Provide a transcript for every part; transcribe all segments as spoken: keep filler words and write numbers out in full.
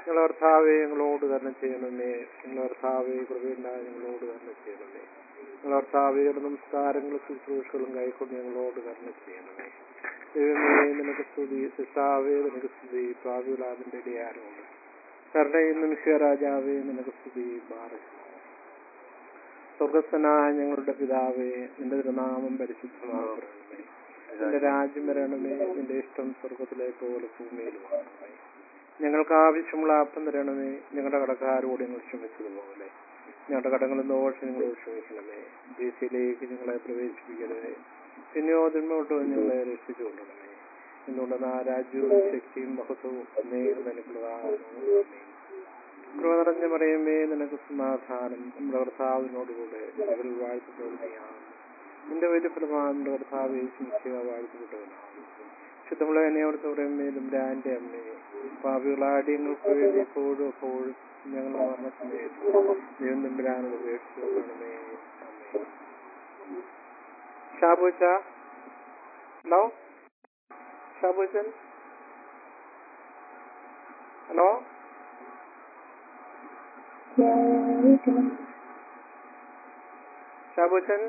ഞങ്ങളുടെ കർത്താവെ ഞങ്ങളോട് തന്നെ ചെയ്യണമേ. ഞങ്ങളുടെ കർത്താവെ കൃപയുണ്ടായി ഞങ്ങളോട് തന്നെ ചെയ്യണമേ. ഞങ്ങളുടെ കർത്താവെ നമസ്കാരങ്ങളും ശുശ്രൂഷകളും കൈക്കൊണ്ട് ഞങ്ങളോട് തന്നെ ചെയ്യണമേ. ദൈവമേ നിനക്ക് സ്തുതി, സിസ്താവേ നിനക്ക് സ്തുതി, പ്രാവിലാതിന്റെ ഇടയാറുണ്ട് കരുണയും നിമിഷ രാജാവേ നിനക്ക് സ്തുതി. ബാറ സ്വർഗസ്ഥനായ ഞങ്ങളുടെ പിതാവേ, നിന്റെ തിരുനാമം പരിശുദ്ധമാകണമേ. നിന്റെ രാജ്യം വരണമേ. നിന്റെ ഇഷ്ടം സ്വർഗത്തിലെ പോലെ ഭൂമിയിലുമാകണമേ. ഞങ്ങൾക്ക് ആവശ്യമുള്ള അപ്പം തരണമേ. ഞങ്ങളുടെ കടക്കാരോട് ഞങ്ങൾ ക്ഷമിച്ചതുപോലെ ഞങ്ങളുടെ കടങ്ങളും ദോഷം ഞങ്ങളോട് ക്ഷമിക്കണമേ. ദേശയിലേക്ക് ഞങ്ങളെ പ്രവേശിപ്പിക്കണമേ. പിന്നെയോ തിന്മോട്ടോ ഞങ്ങളെ രക്ഷിച്ചുകൊള്ളണമേ. എന്തുകൊണ്ട് ആ രാജ്യവും ശക്തിയും മഹത്വവും അനേകം നിനക്കുള്ളതാകുന്നു. കൃപ നിറഞ്ഞ പറയുമേ നിനക്ക് സമാധാനം. നമ്മുടെ കർത്താവിനോടുകൂടെ ഞങ്ങൾ വാഴ്ത്തപ്പെടുകയാണ്. നിന്റെ ഒരു ഫലമാണ് നമ്മുടെ കർത്താവെ ശിക്ഷ വാഴ്ത്തപ്പെട്ടവനാണ്. ശുദ്ധമുള്ള എന്നെ അവിടുത്തെ പറയുമേ തമ്പുരാന്റെ അമ്മേ, പാപികളാടി ഞങ്ങൾക്ക് വേണ്ടി എപ്പോഴും എപ്പോഴും ഞങ്ങളുടെ മരണസമയത്ത് ദൈവം തമ്പുരാനോട് ഉപേക്ഷിച്ചു കൊള്ളണമേ. അമ്മേ. ഷാബുച്ച ഹലോ ഷാബുച്ചൻ ഹലോ ഷാബുച്ചൻ,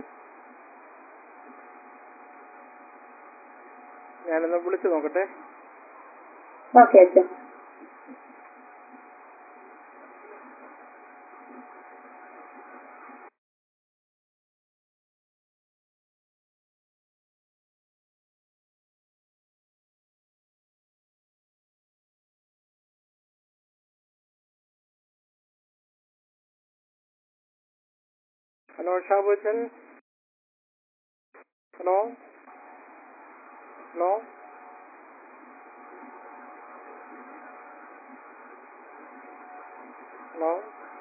ഞാനൊന്ന് വിളിച്ചു നോക്കട്ടെ. ഓക്കെ അച്ഛൻ. ഹലോ ഷാബുച്ചൻ, hello hello hello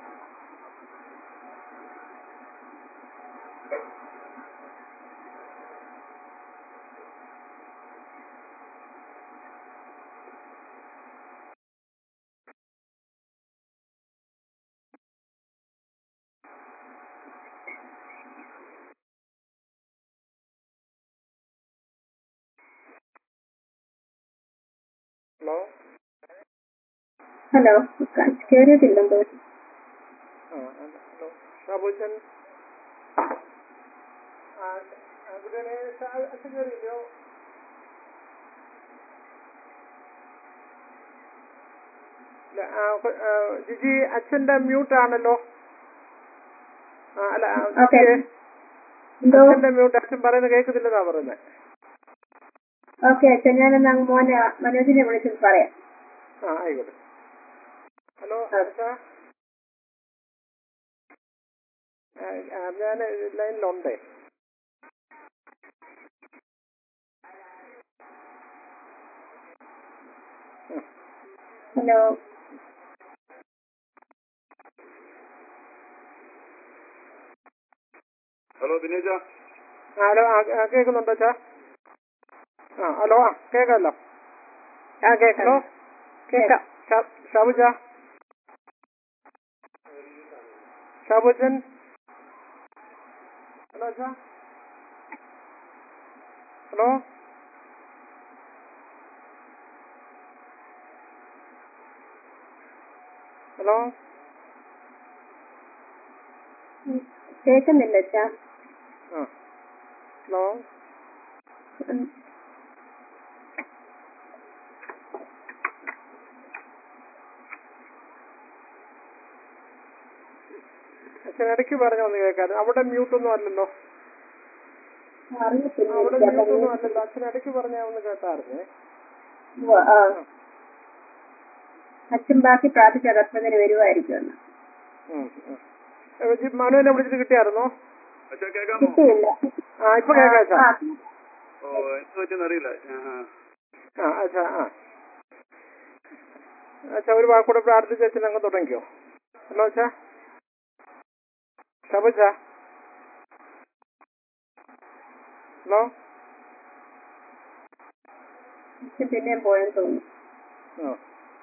hello hello കേറിയിട്ടില്ലെന്തോ. ആ ഹലോ ഷാബുച്ചൻ, അച്ഛൻ കയറിയില്ലയോ? ജിജി അച്ഛന്റെ മ്യൂട്ട് ആണല്ലോ. അല്ല അച്ഛന്റെ മ്യൂട്ട്. അച്ഛൻ പറയുന്നത് കേൾക്കുന്നില്ലെന്നാ പറയുന്നത്. ഓക്കെ അച്ഛൻ, ഞാനെന്നാ മോനെ മനോജിനെ വിളിച്ചിട്ട് പറയാം. ആ ആയിക്കോട്ടെ. ഹലോ അച്ഛാ, ഞാൻ ലൈനിലുണ്ടേ. ഹലോ ഹലോ ദിനേശ. ഹലോ കേൾക്കുന്നുണ്ടോ അച്ഛാ? ആ ഹലോ ആ കേൾക്കാമല്ലോ. ആ കേൾക്കാലോ. കേൾക്കാം. ഷാബുജ ഷാബുജൻ ഹലോ അച്ഛാ. ഹലോ ഹലോ കേൾക്കുന്നില്ല അച്ഛാ. ആ ഹലോ അച്ഛൻ ഇടയ്ക്ക് പറഞ്ഞ ഒന്ന് കേൾക്കാറ്. അവിടെ മ്യൂട്ടൊന്നും അല്ലല്ലോ. അവിടെ മ്യൂട്ടൊന്നും അല്ലല്ലോ. അച്ഛൻ ഇടയ്ക്ക് പറഞ്ഞ ഒന്ന് കേട്ടായിരുന്നേ. അച്ഛൻ ബാക്കി പ്രാർത്ഥിച്ച കർത്തവ്യത്തിന് വരുമായിരിക്കും. മനുവിനെ വിളിച്ചിട്ട് കിട്ടിയായിരുന്നോ? കിട്ടിയില്ല. ആ ഇപ്പൊ കേൾക്കാം. ഓ എന്ത് പറ്റുന്നറിയില്ല. ആ അച്ഛാ ആ അച്ഛാ ഒരു വാക്കൂടെ പ്രാർത്ഥിച്ച് അച്ഛൻ അങ്ങ് തുടങ്ങിക്കോ. ഹലോ അച്ഛാ. ഷബച്ച ഹലോ. പിന്നെ പോയെന്ന് തോന്നുന്നു. ആ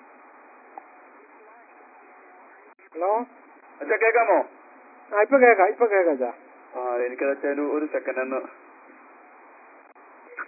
ഹലോ അച്ഛാ കേൾക്കാമോ? ആ ഇപ്പൊ കേൾക്കാം. ഇപ്പൊ കേൾക്കാം അച്ഛാ. ആ എനിക്കത് അച്ഛാ ഒരു സെക്കൻഡ് ഒന്ന്.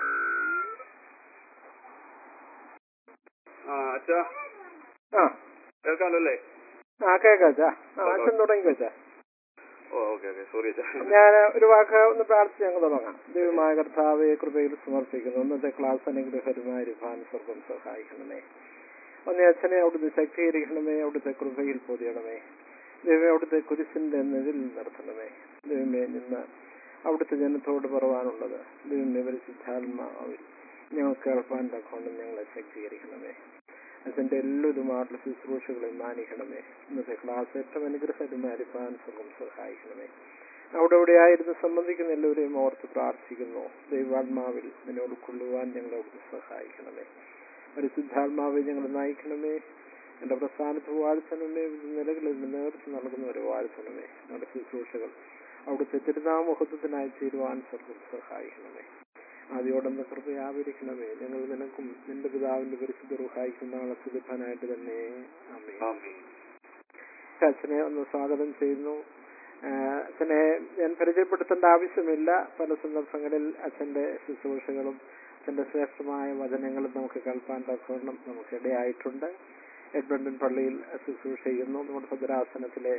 ആ അച്ഛാ ആ കേൾക്കാമല്ലേ? ആ കേക്കാം അച്ഛാ. ആ അച്ഛൻ തുടങ്ങി വെച്ചാ. ഓ ഓക്കെ ഓക്കെ സോറി അച്ഛാ. ഞാൻ ഒരു വാക്ക് ഒന്ന് പ്രാർത്ഥിച്ച് ഞങ്ങൾ തുടങ്ങാം. ദൈവമായ കർത്താവെ കൃപയിൽ സമർപ്പിക്കുന്നു. ഇന്നത്തെ ക്ലാസ് അനുഗ്രഹകരമായ ഭാൻ സ്വർഗം സഹായിക്കണമേ. ഒന്നേ അച്ഛനെ അവിടുത്തെ ശക്തീകരിക്കണമേ, അവിടുത്തെ കൃപയിൽ പൊതിയണമേ. ദൈവമേ അവിടുത്തെ കുരിശിന്റെ നിഴലിൽ നിർത്തണമേ. ദൈവമേ നിന്ന് അവിടുത്തെ ജനത്തോട് പറവാനുള്ളത് ദൈവമേ പരിശുദ്ധാത്മാവിൽ ഞങ്ങൾ കേൾപ്പാൻ തക്കോണം ഞങ്ങളെ ശക്തീകരിക്കണമേ. അച്ഛൻ്റെ എല്ലാവരുമായിട്ടുള്ള ശുശ്രൂഷകളെ മാനിക്കണമേ. ഇന്നത്തെ ക്ലാസ് ഏറ്റവും അനുഗ്രഹമായിരിക്കാൻ സുഖം സഹായിക്കണമേ. അവിടെ ഇവിടെ ആയിരുന്നു സംബന്ധിക്കുന്ന എല്ലാവരെയും ഓർത്ത് പ്രാർത്ഥിക്കുന്നു. ദൈവാത്മാവിൽ നിന്നെ ഉൾക്കൊള്ളുവാൻ ഞങ്ങളെ അവിടുത്തെ സഹായിക്കണമേ. പരിശുദ്ധാത്മാവെ ഞങ്ങളെ നയിക്കണമേ. എൻ്റെ പ്രസ്ഥാനത്ത് വാഴ്ത്തണമേ. നിലകളിൽ നേതൃത്വം നൽകുന്നവരെ വാഴ്ത്തണമേ. ഞങ്ങളുടെ ശുശ്രൂഷകൾ അവിടുത്തെ തിരുനാമഹത്വത്തിനായി തീരുവാൻ സ്വർഗം സഹായിക്കണമേ. ആദ്യോടൊന്ന് കൃപയാവരിക്കണമേ. ഞങ്ങൾ നിനക്കും നിന്റെ പിതാവിന്റെ പരിശുദ്ധ റൂഹായിക്കും നാളെ സുഖാനായിട്ട് തന്നെ. ആമേൻ. അച്ഛനെ ഒന്ന് സ്വാഗതം ചെയ്യുന്നു. അച്ഛനെ ഞാൻ പരിചയപ്പെടുത്തേണ്ട ആവശ്യമില്ല. പല സന്ദർഭങ്ങളിൽ അച്ഛന്റെ ശുശ്രൂഷകളും അച്ഛന്റെ ശ്രേഷ്ഠമായ വചനങ്ങളും നമുക്ക് കേൾപ്പാൻ തക്കവണ്ണം നമുക്ക് ഇടയായിട്ടുണ്ട്. എഡ്മണ്ടൻ പള്ളിയിൽ ശുശ്രൂഷ ചെയ്യുന്നു. നമ്മുടെ ഭദ്രാസനത്തിലെ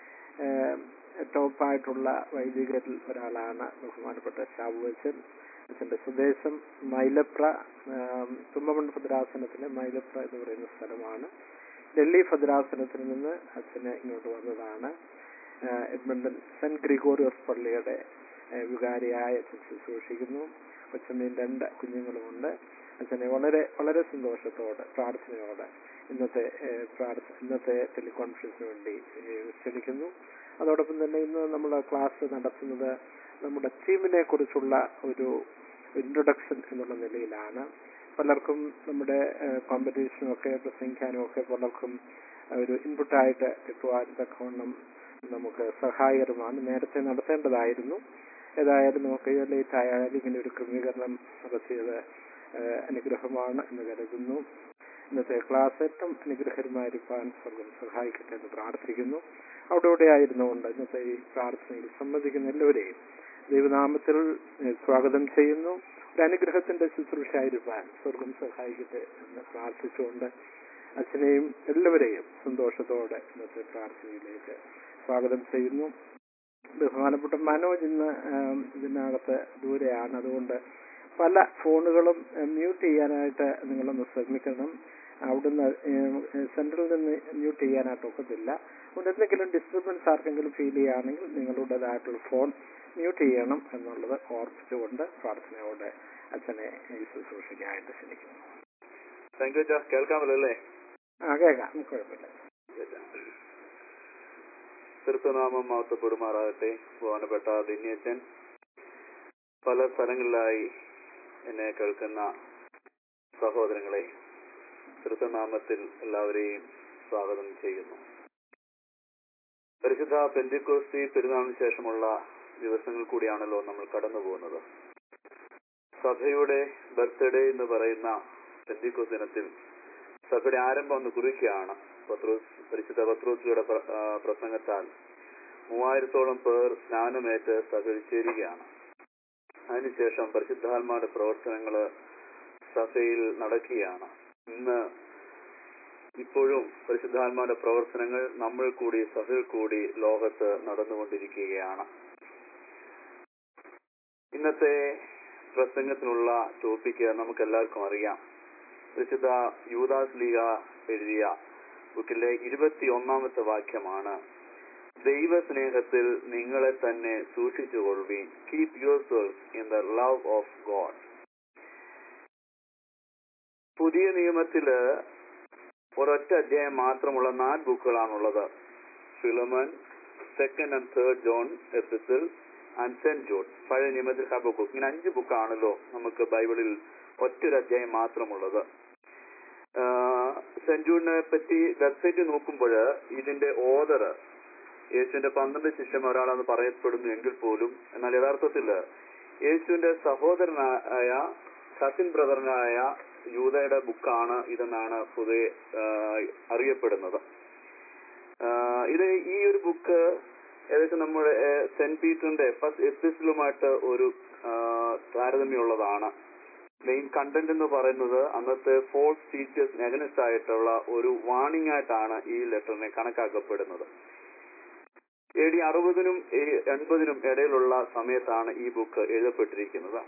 ടോപ്പായിട്ടുള്ള വൈദികരിൽ ഒരാളാണ് ബഹുമാനപ്പെട്ട ഷാബു അച്ഛൻ. അച്ഛൻ്റെ സ്വദേശം മൈലപ്ര, തുമ്പമൺ ഭദ്രാസനത്തിലെ മൈലപ്ര എന്ന് പറയുന്ന സ്ഥലമാണ്. ഡൽഹി ഭദ്രാസനത്തിൽ നിന്ന് അച്ഛന് ഇങ്ങോട്ട് വന്നതാണ്. എഡ്മണ്ടൻ സെന്റ് ഗ്രിഗോറിയോസ് പള്ളിയുടെ വികാരിയായ അച്ഛൻ ശുശ്രൂഷിക്കുന്നു. കൊച്ചമ്മയും രണ്ട് കുഞ്ഞുങ്ങളുമുണ്ട്. അച്ഛനെ വളരെ വളരെ സന്തോഷത്തോടെ പ്രാർത്ഥനയോടെ ഇന്നത്തെ പ്രാർത്ഥന ഇന്നത്തെ ടെലികോൺഫറൻസിന് വേണ്ടി ക്ഷണിക്കുന്നു. അതോടൊപ്പം തന്നെ ഇന്ന് നമ്മൾ ക്ലാസ് നടത്തുന്നത് നമ്മുടെ ടീമിനെ കുറിച്ചുള്ള ഒരു ഇൻട്രൊഡക്ഷൻ എന്നുള്ള നിലയിലാണ്. പലർക്കും നമ്മുടെ കോമ്പറ്റീഷനും ഒക്കെ പ്രസംഗിക്കാനും ഒക്കെ പലർക്കും ഒരു ഇൻപുട്ടായിട്ട് കിട്ടുവാൻ തക്കവണ്ണം നമുക്ക് സഹായകരമാണ്. നേരത്തെ നടത്തേണ്ടതായിരുന്നു. ഏതായാലും നമുക്ക് ലേറ്റ് ആയാലും ഇങ്ങനെ ഒരു ക്രമീകരണം നടത്തിയത് അനുഗ്രഹമാണ് എന്ന് കരുതുന്നു. ഇന്നത്തെ ക്ലാസ് ഏറ്റവും അനുഗ്രഹകരമായിരിക്കാൻ സ്വർഗം സഹായിക്കട്ടെ എന്ന് പ്രാർത്ഥിക്കുന്നു. അവിടെ ഇവിടെ ആയിരുന്നുകൊണ്ട് ഇന്നത്തെ ഈ പ്രാർത്ഥനയിൽ സംബന്ധിക്കുന്ന എല്ലാവരെയും ദൈവനാമത്തിൽ സ്വാഗതം ചെയ്യുന്നു. ഒരു അനുഗ്രഹത്തിന്റെ ശുശ്രൂഷയായിരിക്കാൻ സ്വർഗം സഹായിക്കട്ടെ എന്ന് പ്രാർത്ഥിച്ചുകൊണ്ട് അച്ഛനെയും എല്ലാവരെയും സന്തോഷത്തോടെ ഇന്നത്തെ പ്രാർത്ഥനയിലേക്ക് സ്വാഗതം ചെയ്യുന്നു. ബഹുമാനപ്പെട്ട മനോജ് ഇന്ന് ഇതിനകത്ത് ദൂരെയാണ്. അതുകൊണ്ട് പല ഫോണുകളും മ്യൂട്ട് ചെയ്യാനായിട്ട് നിങ്ങളൊന്ന് ശ്രമിക്കണം. അവിടുന്ന് സെൻട്രലിൽ നിന്ന് മ്യൂട്ട് ചെയ്യാനായിട്ട് ഒക്കത്തില്ല. അതുകൊണ്ട് എന്തെങ്കിലും ഡിസ്റ്റർബൻസ് ആർക്കെങ്കിലും ഫീൽ ചെയ്യുകയാണെങ്കിൽ നിങ്ങളുടേതായിട്ടുള്ള ഫോൺ മ്യൂട്ട് ചെയ്യണം എന്നുള്ളത് ഓർപ്പിച്ചുകൊണ്ട് പ്രാർത്ഥനയോടെ അച്ഛനെ ഈ ശുശ്രൂഷയ്ക്കായിട്ട് ക്ഷണിക്കുന്നു. താങ്ക് യു അച്ഛാ. കേൾക്കാമല്ലോ അല്ലേ? ആ കേൾക്കാം, കുഴപ്പമില്ല. കൃത്യനാമം മഹത്വപ്പെടുമാറാകട്ടെ. ബഹുമാനപ്പെട്ട ദിന്യച്ചൻ, പല സ്ഥലങ്ങളിലായി എന്നെ കേൾക്കുന്ന സഹോദരങ്ങളെ കൃത്യനാമത്തിൽ എല്ലാവരെയും സ്വാഗതം ചെയ്യുന്നു. പരിശുദ്ധ പെന്തിക്കോസ്തി പെരുന്നാളിന് ശേഷമുള്ള ദിവസങ്ങൾ കൂടിയാണല്ലോ നമ്മൾ കടന്നു പോകുന്നത്. സഭയുടെ ബർത്ത്ഡേ എന്ന് പറയുന്ന പെന്തിക്കോസ് ദിനത്തിൽ സഭയുടെ ആരംഭം ഒന്ന് കുറിക്കുകയാണ്. പത്രോസ് പരിശുദ്ധ പത്രോസിയുടെ പ്രസംഗത്താൽ മൂവായിരത്തോളം പേർ സ്നാനമേറ്റ് സഭയിൽ ചേരുകയാണ്. അതിനുശേഷം പരിശുദ്ധാത്മാവിന്റെ പ്രവർത്തനങ്ങള് സഭയിൽ നടക്കുകയാണ്. ഇന്ന് ഇപ്പോഴും പരിശുദ്ധാത്മാവിന്റെ പ്രവർത്തനങ്ങൾ നമ്മൾ കൂടി സഭയിൽ കൂടി ലോകത്ത് നടന്നുകൊണ്ടിരിക്കുകയാണ്. ഇന്നത്തെ പ്രസംഗത്തിനുള്ള ടോപ്പിക്ക് നമുക്ക് എല്ലാവർക്കും അറിയാം. പരിശുദ്ധ യൂദാസ് ലീഗ എഴുതിയ ബുക്കിലെ ഇരുപത്തി ഒന്നാമത്തെ വാക്യമാണ്, ദൈവസ്നേഹത്തിൽ നിങ്ങളെ തന്നെ സൂക്ഷിച്ചുകൊള്ളുവീൻ. Keep yourself in the love of God. പുതിയ നിയമത്തില് ഒരൊറ്റ അധ്യായം മാത്രമുള്ള നാല് ബുക്കുകളാണുള്ളത്. Philemon, second and third John epistle and saint John. പഴയ നിയമത്തിൽ ഹബക്കൂക്ക്. ഇങ്ങനെ അഞ്ച് ബുക്കാണല്ലോ നമുക്ക് ബൈബിളിൽ ഒറ്റൊരു അധ്യായം മാത്രമുള്ളത്. സെന്റ് ജോണിനെ പറ്റി വെബ്സൈറ്റ് നോക്കുമ്പോൾ ഇതിന്റെ ഓദർ യേശുവിന്റെ പന്ത്രണ്ട് ശിഷ്യന്മാർ ഒരാളെന്ന് പറയപ്പെടുന്നു എങ്കിൽ പോലും എന്നാൽ യഥാർത്ഥത്തിൽ യേശുവിന്റെ സഹോദരനായ കസിൻ ബ്രദറിനായ യൂദയുടെ ബുക്കാണ് ഇതെന്നാണ് പൊതുവെ അറിയപ്പെടുന്നത്. ഇത് ഈ ഒരു ബുക്ക് ഏകദേശം നമ്മുടെ സെന്റ് പീറ്ററിന്റെ ഫസ്റ്റ് എപ്പിസിലുമായിട്ട് ഒരു താരതമ്യമുള്ളതാണ്. മെയിൻ കണ്ടന്റ് എന്ന് പറയുന്നത് അന്നത്തെ ഫോൾസ് ടീച്ചേഴ്സിന് അഗനിസ്റ്റ് ആയിട്ടുള്ള ഒരു വാണിംഗ് ആയിട്ടാണ് ഈ ലെറ്ററിനെ കണക്കാക്കപ്പെടുന്നത്. എ ഡി അറുപതിനും എൺപതിനും ഇടയിലുള്ള സമയത്താണ് ഈ ബുക്ക് എഴുതപ്പെട്ടിരിക്കുന്നത്.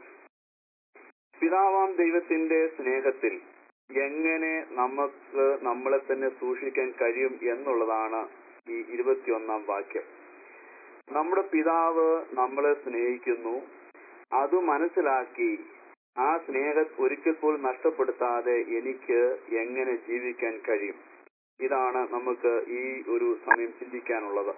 പിതാവാം ദൈവത്തിന്റെ സ്നേഹത്തിൽ എങ്ങനെ നമുക്ക് നമ്മളെ തന്നെ സൂക്ഷിക്കാൻ കഴിയും എന്നുള്ളതാണ് ഈ ഇരുപത്തിയൊന്നാം വാക്യം. നമ്മുടെ പിതാവ് നമ്മളെ സ്നേഹിക്കുന്നു, അത് മനസ്സിലാക്കി ആ സ്നേഹം ഒരിക്കൽ പോലും നഷ്ടപ്പെടുത്താതെ എനിക്ക് എങ്ങനെ ജീവിക്കാൻ കഴിയും? ഇതാണ് നമുക്ക് ഈ ഒരു സമയം ചിന്തിക്കാനുള്ളത്.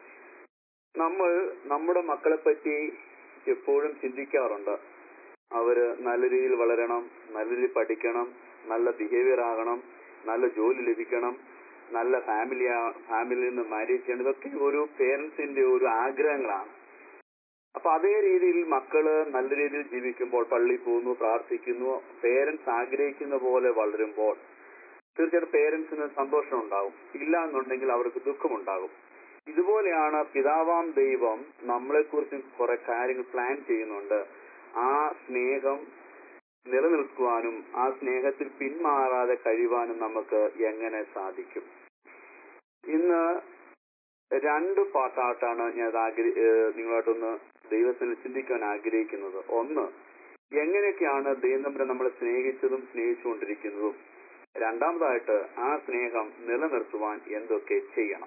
നമ്മൾ നമ്മുടെ മക്കളെ പറ്റി എപ്പോഴും ചിന്തിക്കാറുണ്ട്. അവര് നല്ല രീതിയിൽ വളരണം, നല്ല രീതിയിൽ പഠിക്കണം, നല്ല ബിഹേവിയർ ആകണം, നല്ല ജോലി ലഭിക്കണം, നല്ല ഫാമിലി ഫാമിലിയിൽ നിന്ന് മാരേജ് ചെയ്യണം. ഇതൊക്കെ ഒരു പേരൻസിന്റെ ഒരു ആഗ്രഹങ്ങളാണ്. അപ്പൊ അതേ രീതിയിൽ മക്കള് നല്ല രീതിയിൽ ജീവിക്കുമ്പോൾ, പള്ളിയിൽ പോകുന്നു, പ്രാർത്ഥിക്കുന്നു, പേരൻസ് ആഗ്രഹിക്കുന്ന പോലെ വളരുമ്പോൾ തീർച്ചയായിട്ടും പേരൻസിന് സന്തോഷം ഉണ്ടാകും. ഇല്ല എന്നുണ്ടെങ്കിൽ അവർക്ക് ദുഃഖമുണ്ടാകും. ഇതുപോലെയാണ് പിതാവാം ദൈവം നമ്മളെക്കുറിച്ച് കുറെ കാര്യങ്ങൾ പ്ലാൻ ചെയ്യുന്നുണ്ട്. ആ സ്നേഹം നിലനിൽക്കുവാനും ആ സ്നേഹത്തിൽ പിന്മാറാതെ കഴിയുവാനും നമുക്ക് എങ്ങനെ സാധിക്കും? ഇന്ന് രണ്ട് പാട്ടായിട്ടാണ് ഞാൻ ആഗ്രഹി നിങ്ങളായിട്ടൊന്ന് ദൈവത്തിൽ ചിന്തിക്കാൻ ആഗ്രഹിക്കുന്നത്. ഒന്ന്, എങ്ങനെയൊക്കെയാണ് ദൈവം നമ്മളെ സ്നേഹിച്ചതും സ്നേഹിച്ചുകൊണ്ടിരിക്കുന്നതും. രണ്ടാമതായിട്ട്, ആ സ്നേഹം നിലനിർത്തുവാൻ എന്തൊക്കെ ചെയ്യണം.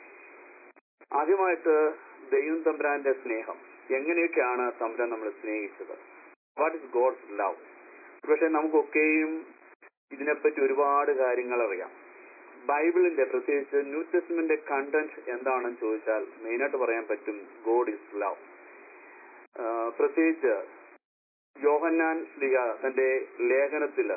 ആദ്യമായിട്ട്, ദൈവം തമ്പുരാന്റെ സ്നേഹം. എങ്ങനെയൊക്കെയാണ് തമ്പുരാൻ നമ്മളെ സ്നേഹിച്ചത്? What is God's love? പക്ഷെ നമുക്കൊക്കെയും ഇതിനെപ്പറ്റി ഒരുപാട് കാര്യങ്ങൾ അറിയാം. ബൈബിളിന്റെ, പ്രത്യേകിച്ച് ന്യൂ ടെസ്റ്റ്മെന്റിന്റെ കണ്ടന്റ് എന്താണെന്ന് ചോദിച്ചാൽ മെയിനായിട്ട് പറയാൻ പറ്റും ഗോഡ് ഇസ് ലവ്. പ്രത്യേകിച്ച് യോഹന്നാൻ ശ്ലീഹ തന്റെ ലേഖനത്തില്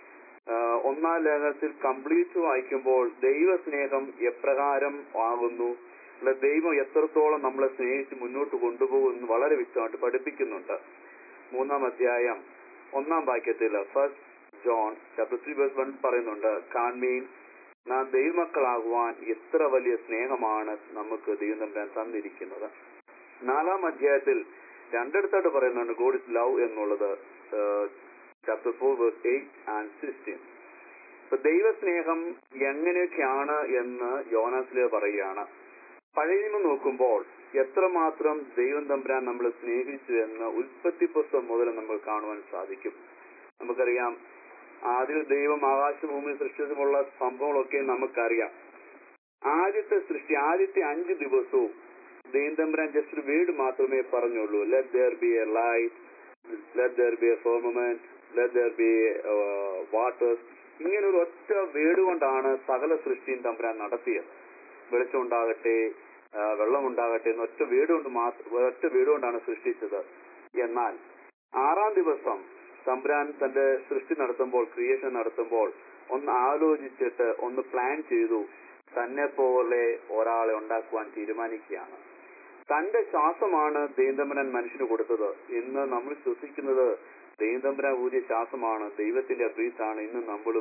ഒന്നാം ലേഖനത്തിൽ കംപ്ലീറ്റ് വായിക്കുമ്പോൾ ദൈവസ്നേഹം എപ്രകാരം ആകുന്നു, അല്ല ദൈവം എത്രത്തോളം നമ്മളെ സ്നേഹിച്ച് മുന്നോട്ട് കൊണ്ടുപോകുമെന്ന് വളരെ വ്യക്തമായിട്ട് പഠിപ്പിക്കുന്നുണ്ട്. മൂന്നാം അധ്യായം ഒന്നാം വാക്യത്തില് first John chapter three verse one പറയുന്നുണ്ട്, കാൺമീൻ, നാം ദൈവമക്കളാകുവാൻ എത്ര വലിയ സ്നേഹമാണ് നമുക്ക് ദൈവം തമ്പുരാൻ തന്നിരിക്കുന്നത്. നാലാം അധ്യായത്തിൽ രണ്ടിടത്തായിട്ട് പറയുന്നുണ്ട് ഗോഡ് ഇസ് ലവ് എന്നുള്ളത്, chapter four verse eight and sixteen. ഇപ്പൊ ദൈവസ്നേഹം എങ്ങനെയൊക്കെയാണ് എന്ന് യോഹന്നാൻ പറയുകയാണ്. പഴയ നിയമം നോക്കുമ്പോൾ എത്രമാത്രം ദൈവം തമ്പുരാൻ നമ്മളെ സ്നേഹിച്ചു എന്ന് ഉൽപ്പത്തി പുസ്തകം മുതൽ നമ്മൾ കാണുവാൻ സാധിക്കും. നമുക്കറിയാം, ആദ്യം ദൈവം ആകാശഭൂമി സൃഷ്ടിച്ചുമുള്ള സംഭവങ്ങളൊക്കെ നമുക്കറിയാം. ആദ്യത്തെ സൃഷ്ടി, ആദ്യത്തെ അഞ്ച് ദിവസവും ദൈവം തമ്പുരാൻ ജസ്റ്റ് ഒരു വേർഡ് മാത്രമേ പറഞ്ഞുള്ളൂ. Let there be a light, let there be a firmament, let there be waters. ഇങ്ങനെ ഒരു ഒറ്റ വേർഡ് കൊണ്ടാണ് സകല സൃഷ്ടിയും തമ്പുരാൻ നടത്തിയത്. വെളിച്ചം ഉണ്ടാകട്ടെ, വെള്ളം ഉണ്ടാകട്ടെ എന്ന് ഒറ്റ വീട് കൊണ്ട് മാത്രം ഒറ്റ വീട് കൊണ്ടാണ് സൃഷ്ടിച്ചത്. എന്നാൽ ആറാം ദിവസം തമ്പുരാൻ തന്റെ സൃഷ്ടി നടത്തുമ്പോൾ, ക്രിയേഷൻ നടത്തുമ്പോൾ ഒന്ന് ആലോചിച്ചിട്ട് ഒന്ന് പ്ലാൻ ചെയ്തു. തന്നെ പോലെ ഒരാളെ ഉണ്ടാക്കുവാൻ തീരുമാനിക്കുകയാണ്. തന്റെ ശ്വാസമാണ് ദൈവതമ്പുരാൻ മനുഷ്യന് കൊടുത്തത്. ഇന്ന് നമ്മൾ ശ്വസിക്കുന്നത് ദൈവതമ്പുരാൻ ഊതിയ ശ്വാസമാണ്, ദൈവത്തിന്റെ ബ്രീത്താണ് ഇന്ന് നമ്മളും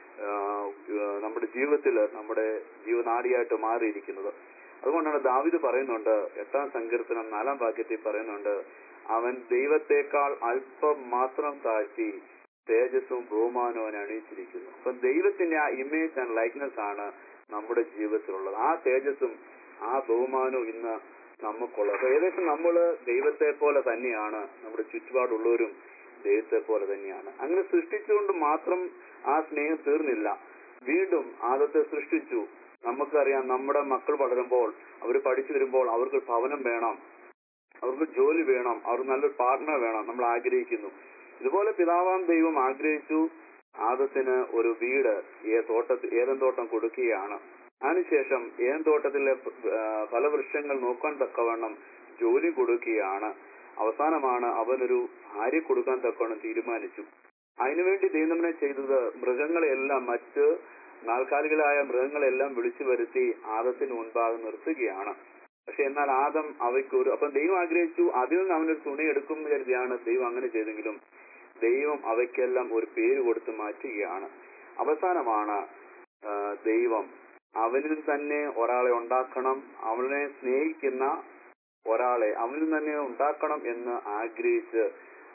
നമ്മുടെ ജീവിതത്തിൽ നമ്മുടെ ജീവനാടിയായിട്ട് മാറിയിരിക്കുന്നത്. അതുകൊണ്ടാണ് ദാവീദ് പറയുന്നുണ്ട്, എട്ടാം സങ്കീർത്തനം നാലാം വാക്യത്തിൽ പറയുന്നുണ്ട്, അവൻ ദൈവത്തെക്കാൾ അല്പം മാത്രം താഴ്ത്തി തേജസ്സും ബഹുമാനവും അണിയിച്ചിരിക്കുന്നു. അപ്പൊ ദൈവത്തിന്റെ ആ ഇമേജ് ആൻഡ് ലൈക്നെസ് ആണ് നമ്മുടെ ജീവിതത്തിലുള്ളത്. ആ തേജസ്സും ആ ബഹുമാനവും ഇന്ന് നമുക്കുള്ളത്. അപ്പൊ ഏകദേശം നമ്മള് ദൈവത്തെ പോലെ തന്നെയാണ്, നമ്മുടെ ചുറ്റുപാടുള്ളവരും ദൈവത്തെ പോലെ തന്നെയാണ്. അങ്ങനെ സൃഷ്ടിച്ചുകൊണ്ട് മാത്രം ആ സ്നേഹം തീർന്നില്ല. വീണ്ടും ആദത്തെ സൃഷ്ടിച്ചു. നമുക്കറിയാം, നമ്മുടെ മക്കൾ വളരുമ്പോൾ, അവർ പഠിച്ചു വരുമ്പോൾ അവർക്ക് ഭവനം വേണം, അവർക്ക് ജോലി വേണം, അവർക്ക് നല്ലൊരു പാർട്ട്ണർ വേണം, നമ്മൾ ആഗ്രഹിക്കുന്നു. ഇതുപോലെ പിതാവാം ദൈവം ആഗ്രഹിച്ചു ആദത്തിന് ഒരു വീട് ഏ തോട്ടത്തിൽ ഏതൻ തോട്ടം കൊടുക്കുകയാണ്. അതിനുശേഷം ഏതൻ തോട്ടത്തിലെ ഫലവൃക്ഷങ്ങൾ നോക്കാൻ തക്കവണ്ണം ജോലി കൊടുക്കുകയാണ്. അവസാനമാണ് അവനൊരു ഭാര്യ കൊടുക്കാൻ തക്കവണ്ണം തീരുമാനിച്ചു. അതിനുവേണ്ടി ദൈവം ചെയ്തത് മൃഗങ്ങളെല്ലാം, മറ്റ് നാൽക്കാലികളായ മൃഗങ്ങളെല്ലാം വിളിച്ചു വരുത്തി ആദത്തിന് മുൻപാകെ നിർത്തുകയാണ്. പക്ഷെ എന്നാൽ ആദം അവയ്ക്കൊരു അപ്പം ദൈവം ആഗ്രഹിച്ചു അതിൽ നിന്ന് അവനൊരു തുണി എടുക്കും കരുതിയാണ് ദൈവം അങ്ങനെ ചെയ്തെങ്കിലും ദൈവം അവയ്ക്കെല്ലാം ഒരു പേര് കൊടുത്ത് മാറ്റുകയാണ്. അവസാനമാണ് ദൈവം അവനിൽ തന്നെ ഒരാളെ ഉണ്ടാക്കണം, അവനെ സ്നേഹിക്കുന്ന ഒരാളെ അവനിൽ തന്നെ ഉണ്ടാക്കണം എന്ന് ആഗ്രഹിച്ച്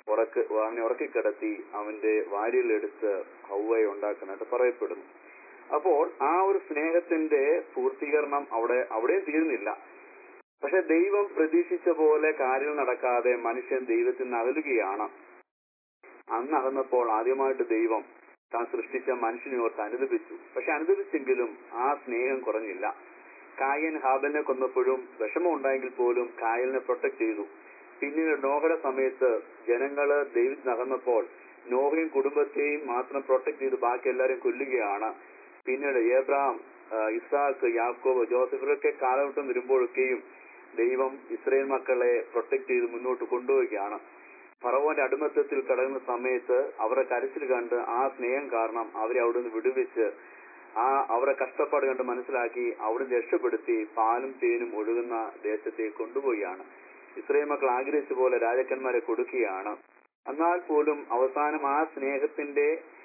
ഉറക്ക് അവനെ ഉറക്കിക്കിടത്തി അവന്റെ വാരിയിലെടുത്ത് ഹൗവയെ ഉണ്ടാക്കുന്നതായിട്ട് പറയപ്പെടുന്നു. അപ്പോൾ ആ ഒരു സ്നേഹത്തിന്റെ പൂർത്തീകരണം അവിടെ അവിടെയും തീരുന്നില്ല. പക്ഷെ ദൈവം പ്രതീക്ഷിച്ച പോലെ കാര്യങ്ങൾ നടക്കാതെ മനുഷ്യൻ ദൈവത്തിൽ നിന്ന് അകലുകയാണ്. അന്ന് അകന്നപ്പോൾ ആദ്യമായിട്ട് ദൈവം താൻ സൃഷ്ടിച്ച മനുഷ്യനെ ഓർത്ത് അനുദപിച്ചു. പക്ഷെ അനുദപിച്ചെങ്കിലും ആ സ്നേഹം കുറഞ്ഞില്ല. കായൻ ഹാബലിനെ കൊന്നപ്പോഴും വിഷമം ഉണ്ടായെങ്കിൽ പോലും കായലിനെ പ്രൊട്ടക്ട് ചെയ്തു. പിന്നീട് നോഹയുടെ സമയത്ത് ജനങ്ങള് ദൈവത്തിൽ അകന്നപ്പോൾ നോഹയും കുടുംബത്തെയും മാത്രം പ്രൊട്ടക്ട് ചെയ്ത് ബാക്കി എല്ലാവരെയും കൊല്ലുകയാണ്. പിന്നീട് ഏബ്രഹാം, ഇസാക്ക്, യാക്കോബ്, ജോസഫ് ഇവരൊക്കെ കാലഘട്ടം വരുമ്പോഴൊക്കെയും ദൈവം ഇസ്രായേൽ മക്കളെ പ്രൊട്ടക്ട് ചെയ്ത് മുന്നോട്ട് കൊണ്ടുപോവുകയാണ്. ഫറവോന്റെ അടിമത്തത്തിൽ കിടക്കുന്ന സമയത്ത് അവരുടെ കരച്ചിൽ കണ്ട് ആ സ്നേഹം കാരണം അവരെ അവിടെ നിന്ന് വിടുവിച്ച് ആ അവരുടെ കഷ്ടപ്പാട് കണ്ട് മനസ്സിലാക്കി അവിടുന്ന് രക്ഷപ്പെടുത്തി പാലും തേനും ഒഴുകുന്ന ദേശത്തേക്ക് കൊണ്ടുപോവുകയാണ്. ഇസ്രായേൽ മക്കൾ ആഗ്രഹിച്ച പോലെ രാജാക്കന്മാരെ കൊടുക്കുകയാണ്. എന്നാൽ പോലും അവസാനം ആ സ്നേഹത്തിന്റെ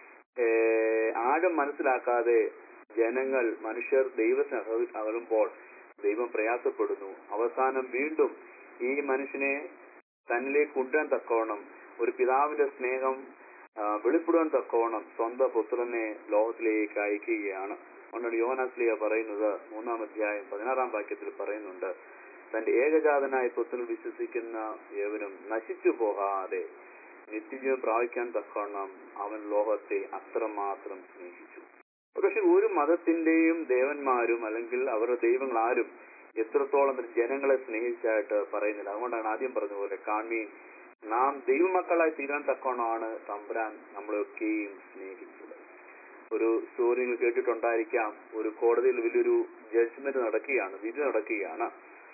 ആഴം മനസ്സിലാക്കാതെ ജനങ്ങൾ മനുഷ്യർ ദൈവത്തിന് അകലുമ്പോൾ ദൈവം പ്രയാസപ്പെടുന്നു. അവസാനം വീണ്ടും ഈ മനുഷ്യനെ തന്നിലേക്ക് കൊണ്ടുവരാൻ തക്കവണ്ണം ഒരു പിതാവിന്റെ സ്നേഹം വെളിപ്പെടുവാൻ തക്കവണ്ണം സ്വന്തം പുത്രനെ ലോകത്തിലേക്ക് അയക്കുകയാണ്. അതുകൊണ്ടാണ് യോഹന്നാസ്ലീഹ പറയുന്നത് മൂന്നാം അധ്യായം പതിനാറാം വാക്യത്തിൽ പറയുന്നുണ്ട്, തന്റെ ഏകജാതനായ പുത്രനിൽ വിശ്വസിക്കുന്ന ഏവനും നശിച്ചു പോകാതെ നിത്യജീവൻ പ്രാപിക്കാൻ തക്കവണ്ണം അവൻ ലോകത്തെ അത്രമാത്രം സ്നേഹിച്ചു. പക്ഷെ ഒരു മതത്തിന്റെയും ദേവന്മാരും അല്ലെങ്കിൽ അവരുടെ ദൈവങ്ങൾ ആരും എത്രത്തോളം ജനങ്ങളെ സ്നേഹിച്ചായിട്ട് പറയുന്നില്ല. അതുകൊണ്ടാണ് ആദ്യം പറഞ്ഞ പോലെ കാൺമീൻ നാം ദൈവമക്കളായി തീരാൻ തക്കവണ്ണമാണ് തമ്പുരാൻ നമ്മളെയൊക്കെയും സ്നേഹിച്ചത്. ഒരു സ്റ്റോറി കേട്ടിട്ടുണ്ടായിരിക്കാം. ഒരു കോടതിയിൽ വലിയൊരു ജഡ്ജ്മെന്റ് നടക്കുകയാണ്, വിധി നടക്കുകയാണ്.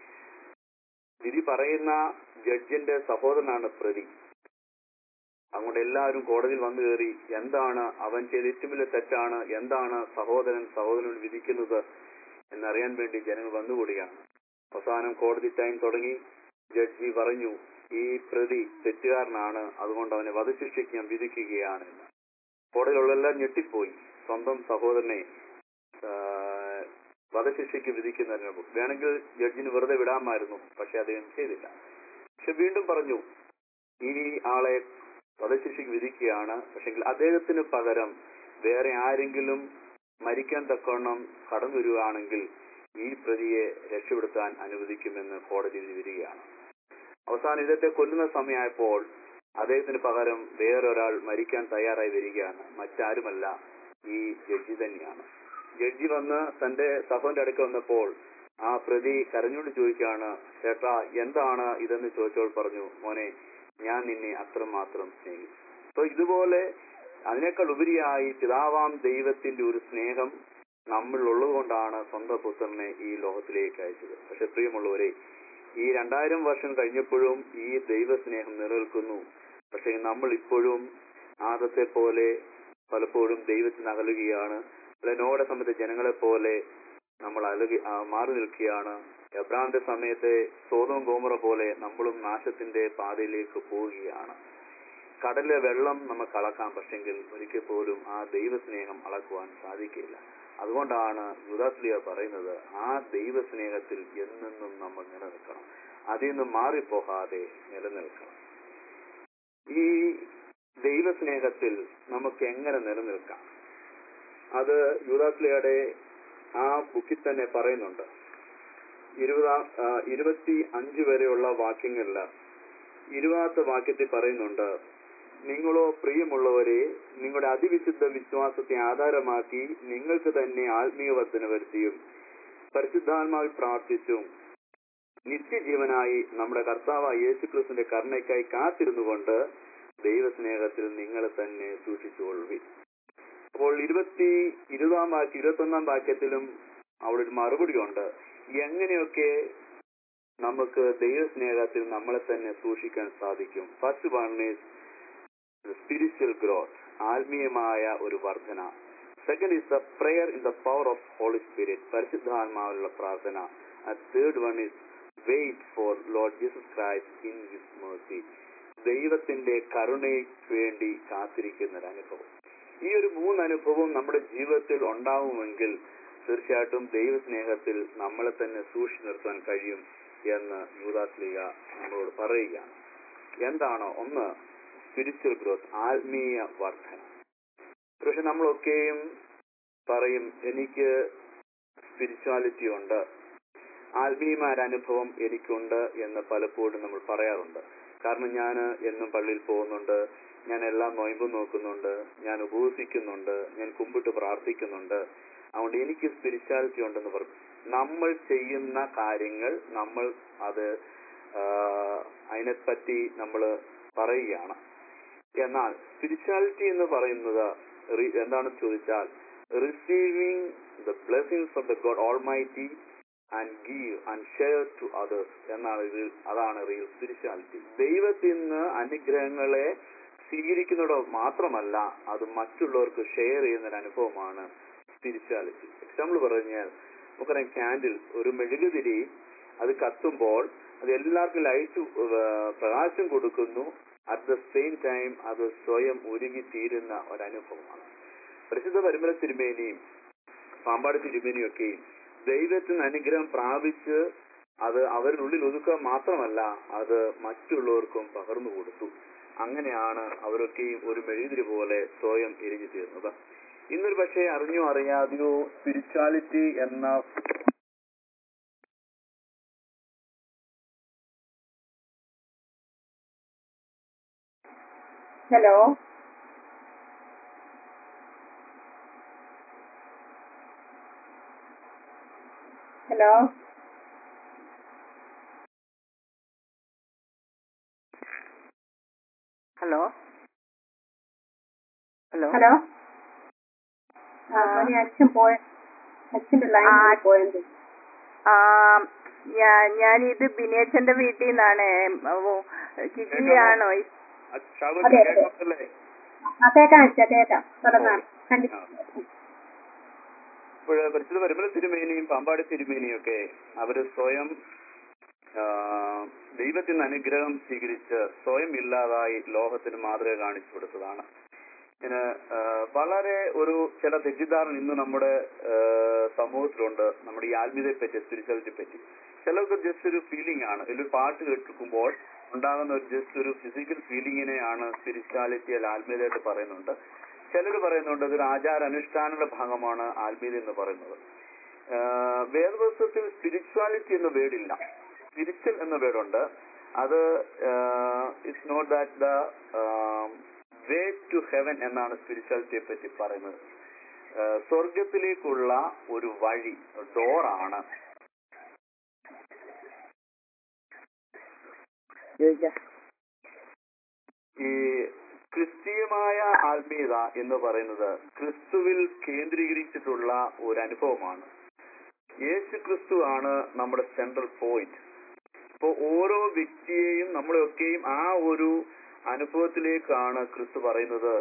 വിധി പറയുന്ന ജഡ്ജിന്റെ സഹോദരനാണ് പ്രതി. അതുകൊണ്ട് എല്ലാവരും കോടതിയിൽ വന്നു കയറി എന്താണ് അവൻ ചെയ്ത ഏറ്റവും വലിയ തെറ്റാണ്, എന്താണ് സഹോദരൻ സഹോദരൻ വിധിക്കുന്നത് എന്നറിയാൻ വേണ്ടി ജനങ്ങൾ വന്നുകൂടിയാണ്. അവസാനം കോടതി ടൈം തുടങ്ങി. ജഡ്ജി പറഞ്ഞു, ഈ പ്രതി തെറ്റുകാരനാണ്, അതുകൊണ്ട് അവനെ വധശിക്ഷയ്ക്ക് ഞാൻ വിധിക്കുകയാണ് എന്ന്. കോടതിയിലുള്ളെല്ലാം ഞെട്ടിപ്പോയി. സ്വന്തം സഹോദരനെ വധശിക്ഷയ്ക്ക് വിധിക്കുന്നതിന് വേണമെങ്കിൽ ജഡ്ജിന് വെറുതെ വിടാമായിരുന്നു, പക്ഷെ അദ്ദേഹം ചെയ്തില്ല. പക്ഷെ വീണ്ടും പറഞ്ഞു, ഈ ആളെ വധശിക്ഷയ്ക്ക് വിധിക്കുകയാണ്, പക്ഷെങ്കിൽ അദ്ദേഹത്തിന് പകരം വേറെ ആരെങ്കിലും മരിക്കാൻ തക്കവണ്ണം കടന്നു വരികയാണെങ്കിൽ ഈ പ്രതിയെ രക്ഷപ്പെടുത്താൻ അനുവദിക്കുമെന്ന് കോടതി വരികയാണ്. അവസാനം ഇദ്ദേഹത്തെ കൊല്ലുന്ന സമയമായപ്പോൾ അദ്ദേഹത്തിന് പകരം വേറൊരാൾ മരിക്കാൻ തയ്യാറായി വരികയാണ്. മറ്റാരുമല്ല, ഈ ജഡ്ജി തന്നെയാണ്. ജഡ്ജി വന്ന് തന്റെ സഹോദരന്റെ അടുക്ക വന്നപ്പോൾ ആ പ്രതി കരഞ്ഞുകൊണ്ട് ചോദിക്കുകയാണ്, ചേട്ടാ എന്താണ് ഇതെന്ന് ചോദിച്ചപ്പോൾ പറഞ്ഞു, മോനെ ഞാൻ നിന്നെ അത്രമാത്രം സ്നേഹിച്ചു. അപ്പൊ ഇതുപോലെ അതിനേക്കാൾ ഉപരിയായി പിതാവാം ദൈവത്തിന്റെ ഒരു സ്നേഹം നമ്മളിലുള്ളത് കൊണ്ടാണ് സ്വന്തം പുത്രനെ ഈ ലോകത്തിലേക്ക് അയച്ചത്. പക്ഷെ പ്രിയമുള്ളവരെ, ഈ രണ്ടായിരം വർഷം കഴിഞ്ഞപ്പോഴും ഈ ദൈവസ്നേഹം നിലനിൽക്കുന്നു. പക്ഷെ നമ്മൾ ഇപ്പോഴും ആദത്തെ പോലെ പലപ്പോഴും ദൈവത്തിന് അകലുകയാണ്. നോയുടെ സമയത്ത് ജനങ്ങളെ പോലെ നമ്മൾ അലകി മാറി നിൽക്കുകയാണ്. എബ്രാഹിമിന്റെ സമയത്തെ സോദോം ഗോമറ പോലെ നമ്മളും നാശത്തിന്റെ പാതയിലേക്ക് പോവുകയാണ്. കടലിലെ വെള്ളം നമുക്ക് അളക്കാം, പക്ഷെങ്കിൽ ഒരിക്കൽ പോലും ആ ദൈവസ്നേഹം അളക്കുവാൻ സാധിക്കില്ല. അതുകൊണ്ടാണ് യൂദാസ്ലീഹ പറയുന്നത്, ആ ദൈവസ്നേഹത്തിൽ എന്നെന്നും നമ്മൾ നിലനിൽക്കണം, അതിൽ നിന്ന് മാറിപ്പോകാതെ നിലനിൽക്കണം. ഈ ദൈവസ്നേഹത്തിൽ നമുക്ക് എങ്ങനെ നിലനിൽക്കാം? അത് യൂദാസ്ലീഹയുടെ ആ ബുക്കിൽ തന്നെ പറയുന്നുണ്ട്. ഇരുപതാം ഇരുപത്തി അഞ്ച് വരെയുള്ള വാക്യങ്ങളിൽ ഇരുപതാമത്തെ വാക്യത്തിൽ പറയുന്നുണ്ട്, നിങ്ങളോ പ്രിയമുള്ളവരെ നിങ്ങളുടെ അതിവിശുദ്ധ വിശ്വാസത്തെ ആധാരമാക്കി നിങ്ങൾക്ക് തന്നെ ആത്മീയ വർധന വരുത്തിയും പരിശുദ്ധാത്മാവിൽ പ്രാർത്ഥിച്ചും നിത്യജീവനായി നമ്മുടെ കർത്താവായ യേശുക്രിസ്തുവിന്റെ കരുണയ്ക്കായി കാത്തിരുന്നുകൊണ്ട് ദൈവസ്നേഹത്തിൽ നിങ്ങളെ തന്നെ സൂക്ഷിച്ചുകൊള്ളുവിൻ. അപ്പോൾ ഇരുപത്തി ഇരുപതാം വാക്യം ഇരുപത്തി ഒന്നാം വാക്യത്തിലും അവിടെ ഒരു മറുപടി ഉണ്ട്. എങ്ങനെയൊക്കെ നമുക്ക് ദൈവസ്നേഹത്തിൽ നമ്മളെ തന്നെ സൂക്ഷിക്കാൻ സാധിക്കും? First one is spiritual growth, ആത്മീയമായ ഒരു വർധന. Second is the prayer in the power of holy spirit, പരിശുദ്ധാത്മാവിലുള്ള പ്രാർത്ഥന. And third one is wait for Lord Jesus Christ in his mercy, ദൈവത്തിന്റെ കരുണയ്ക്ക് വേണ്ടി കാത്തിരിക്കുന്ന ഒരു അനുഭവം. ഈ ഒരു മൂന്ന് അനുഭവം നമ്മുടെ ജീവിതത്തിൽ ഉണ്ടാവുമെങ്കിൽ തീർച്ചയായിട്ടും ദൈവസ്നേഹത്തിൽ നമ്മളെ തന്നെ സൂക്ഷിച്ചു നിർത്താൻ കഴിയും എന്ന് യൂദാസ്ലീഹ നമ്മളോട് പറയുകയാണ്. എന്താണ്? ഒന്ന്, സ്പിരിച്വൽ ഗ്രോത്ത്, ആത്മീയ വർധന. പക്ഷെ നമ്മളൊക്കെയും പറയും എനിക്ക് സ്പിരിച്വാലിറ്റി ഉണ്ട്, ആത്മീയമായ അനുഭവം എനിക്കുണ്ട് എന്ന് പലപ്പോഴും നമ്മൾ പറയാറുണ്ട്. കാരണം ഞാൻ എന്നും പള്ളിയിൽ പോകുന്നുണ്ട്, ഞാൻ എല്ലാം നൊയമ്പും നോക്കുന്നുണ്ട്, ഞാൻ ഉപവസിക്കുന്നുണ്ട്, ഞാൻ കുമ്പിട്ട് പ്രാർത്ഥിക്കുന്നുണ്ട്, അതുകൊണ്ട് എനിക്ക് സ്പിരിച്വാലിറ്റി ഉണ്ടെന്ന് പറയും. നമ്മൾ ചെയ്യുന്ന കാര്യങ്ങൾ നമ്മൾ അത് അതിനെപ്പറ്റി നമ്മൾ പറയുകയാണ്. എന്നാൽ സ്പിരിച്വാലിറ്റി എന്ന് പറയുന്നത് എന്താണെന്ന് ചോദിച്ചാൽ receiving the blessings of the God almighty and give and share to others എന്നാണ് ഇത്. അതാണ് റിയൽ സ്പിരിച്വാലിറ്റി. ദൈവത്തിൽ നിന്ന് അനുഗ്രഹങ്ങളെ സ്വീകരിക്കുന്നതോ മാത്രമല്ല, അത് മറ്റുള്ളവർക്ക് ഷെയർ ചെയ്യുന്ന ഒരു അനുഭവമാണ് സ്പിരിച്വാലിറ്റി. എക്സാമ്പിൾ പറഞ്ഞാൽ നമുക്കറിയാം, ക്യാൻഡിൽ, ഒരു മെഴുകുതിരി അത് കത്തുമ്പോൾ അത് എല്ലാവർക്കും ലൈറ്റ് പ്രകാശം കൊടുക്കുന്നു, അറ്റ് ദ സെയിം ടൈം അത് സ്വയം ഉരുകി തീരുന്ന ഒരനുഭവമാണ്. പരിശുദ്ധ പരിമല തിരുമേനിയും പാമ്പാടി തിരുമേനിയും ഒക്കെയും ദൈവത്തിൽ നിന്ന് അനുഗ്രഹം പ്രാപിച്ച് അത് അവരുടെ ഉള്ളിൽ ഒതുക്കുക മാത്രമല്ല, അത് മറ്റുള്ളവർക്കും പകർന്നു കൊടുത്തു. അങ്ങനെയാണ് അവരൊക്കെയും ഒരു മെഴുകുതിരി പോലെ സ്വയം എരിഞ്ഞു തീർന്നത്. ഇന്നൊരു പക്ഷേ അറിഞ്ഞോ അറിയാതെയോ സ്പിരിച്വാലിറ്റി എന്ന hello hello hello hello hello ആ മോനെ, അച്ഛൻ പോയ അച്ഛന്റെ ലൈൻ പോയത്. ആ ഞാൻ ഞാനിത് ബിനേച്ചന്റെ വീട്ടിൽ നിന്നാണ്. ജിജിയാണോ? അതെ ആ കേക്കാം അച്ഛാ, കേക്കാം. തുടർന്നാണ് കണ്ടിട്ട്. ഇപ്പോൾ പരിശുദ്ധ പരിമല തിരുമേനിയും പാമ്പാടി തിരുമേനിയും ഒക്കെ അവര് സ്വയം ദൈവത്തിൽ നിന്ന് അനുഗ്രഹം സ്വീകരിച്ച് സ്വയം ഇല്ലാതായി ലോകത്തിന് മാതൃക കാണിച്ചു കൊടുത്തതാണ്. ഇതിന് വളരെ ഒരു ചില തെറ്റിദ്ധാരണ ഇന്ന് നമ്മുടെ സമൂഹത്തിലുണ്ട് നമ്മുടെ ഈ ആത്മീയതയെ പറ്റി, സ്പിരിച്വാലിറ്റിയെ പറ്റി. ചിലർക്ക് ജസ്റ്റ് ഒരു ഫീലിംഗ് ആണ്, ഒരു പാട്ട് കേൾക്കുമ്പോൾ ഉണ്ടാകുന്ന ഒരു ജസ്റ്റ് ഒരു ഫിസിക്കൽ ഫീലിങ്ങിനെയാണ് സ്പിരിച്വാലിറ്റി അല്ല ആത്മീയതയായിട്ട് പറയുന്നുണ്ട്. ചിലർ പറയുന്നുണ്ട് അതൊരു ആചാര അനുഷ്ഠാനങ്ങളുടെ ഭാഗമാണ് ആത്മീയത എന്ന് പറയുന്നത്. വേദപുസ്തകത്തിൽ സ്പിരിച്വാലിറ്റി എന്ന വേർഡില്ല, സ്പിരിച്വൽ എന്ന വേർഡുണ്ട്. അത് it's not that the way to heaven എന്നാണ് സ്പിരിച്വാലിറ്റിയെ പറ്റി പറയുന്നത്. സ്വർഗത്തിലേക്കുള്ള ഒരു വഴി, ഡോറാണ്. ഈ ക്രിസ്തീയമായ ആത്മീയത എന്ന് പറയുന്നത് ക്രിസ്തുവിൽ കേന്ദ്രീകരിച്ചിട്ടുള്ള ഒരു അനുഭവമാണ്. യേശു ക്രിസ്തു ആണ് നമ്മുടെ സെൻട്രൽ പോയിന്റ്. ഇപ്പോൾ ഓരോ വ്യക്തിയെയും നമ്മളെയൊക്കെയും ആ ഒരു അനുഭവത്തിലേക്കാണ് ക്രിസ്തു പറയുന്നത്,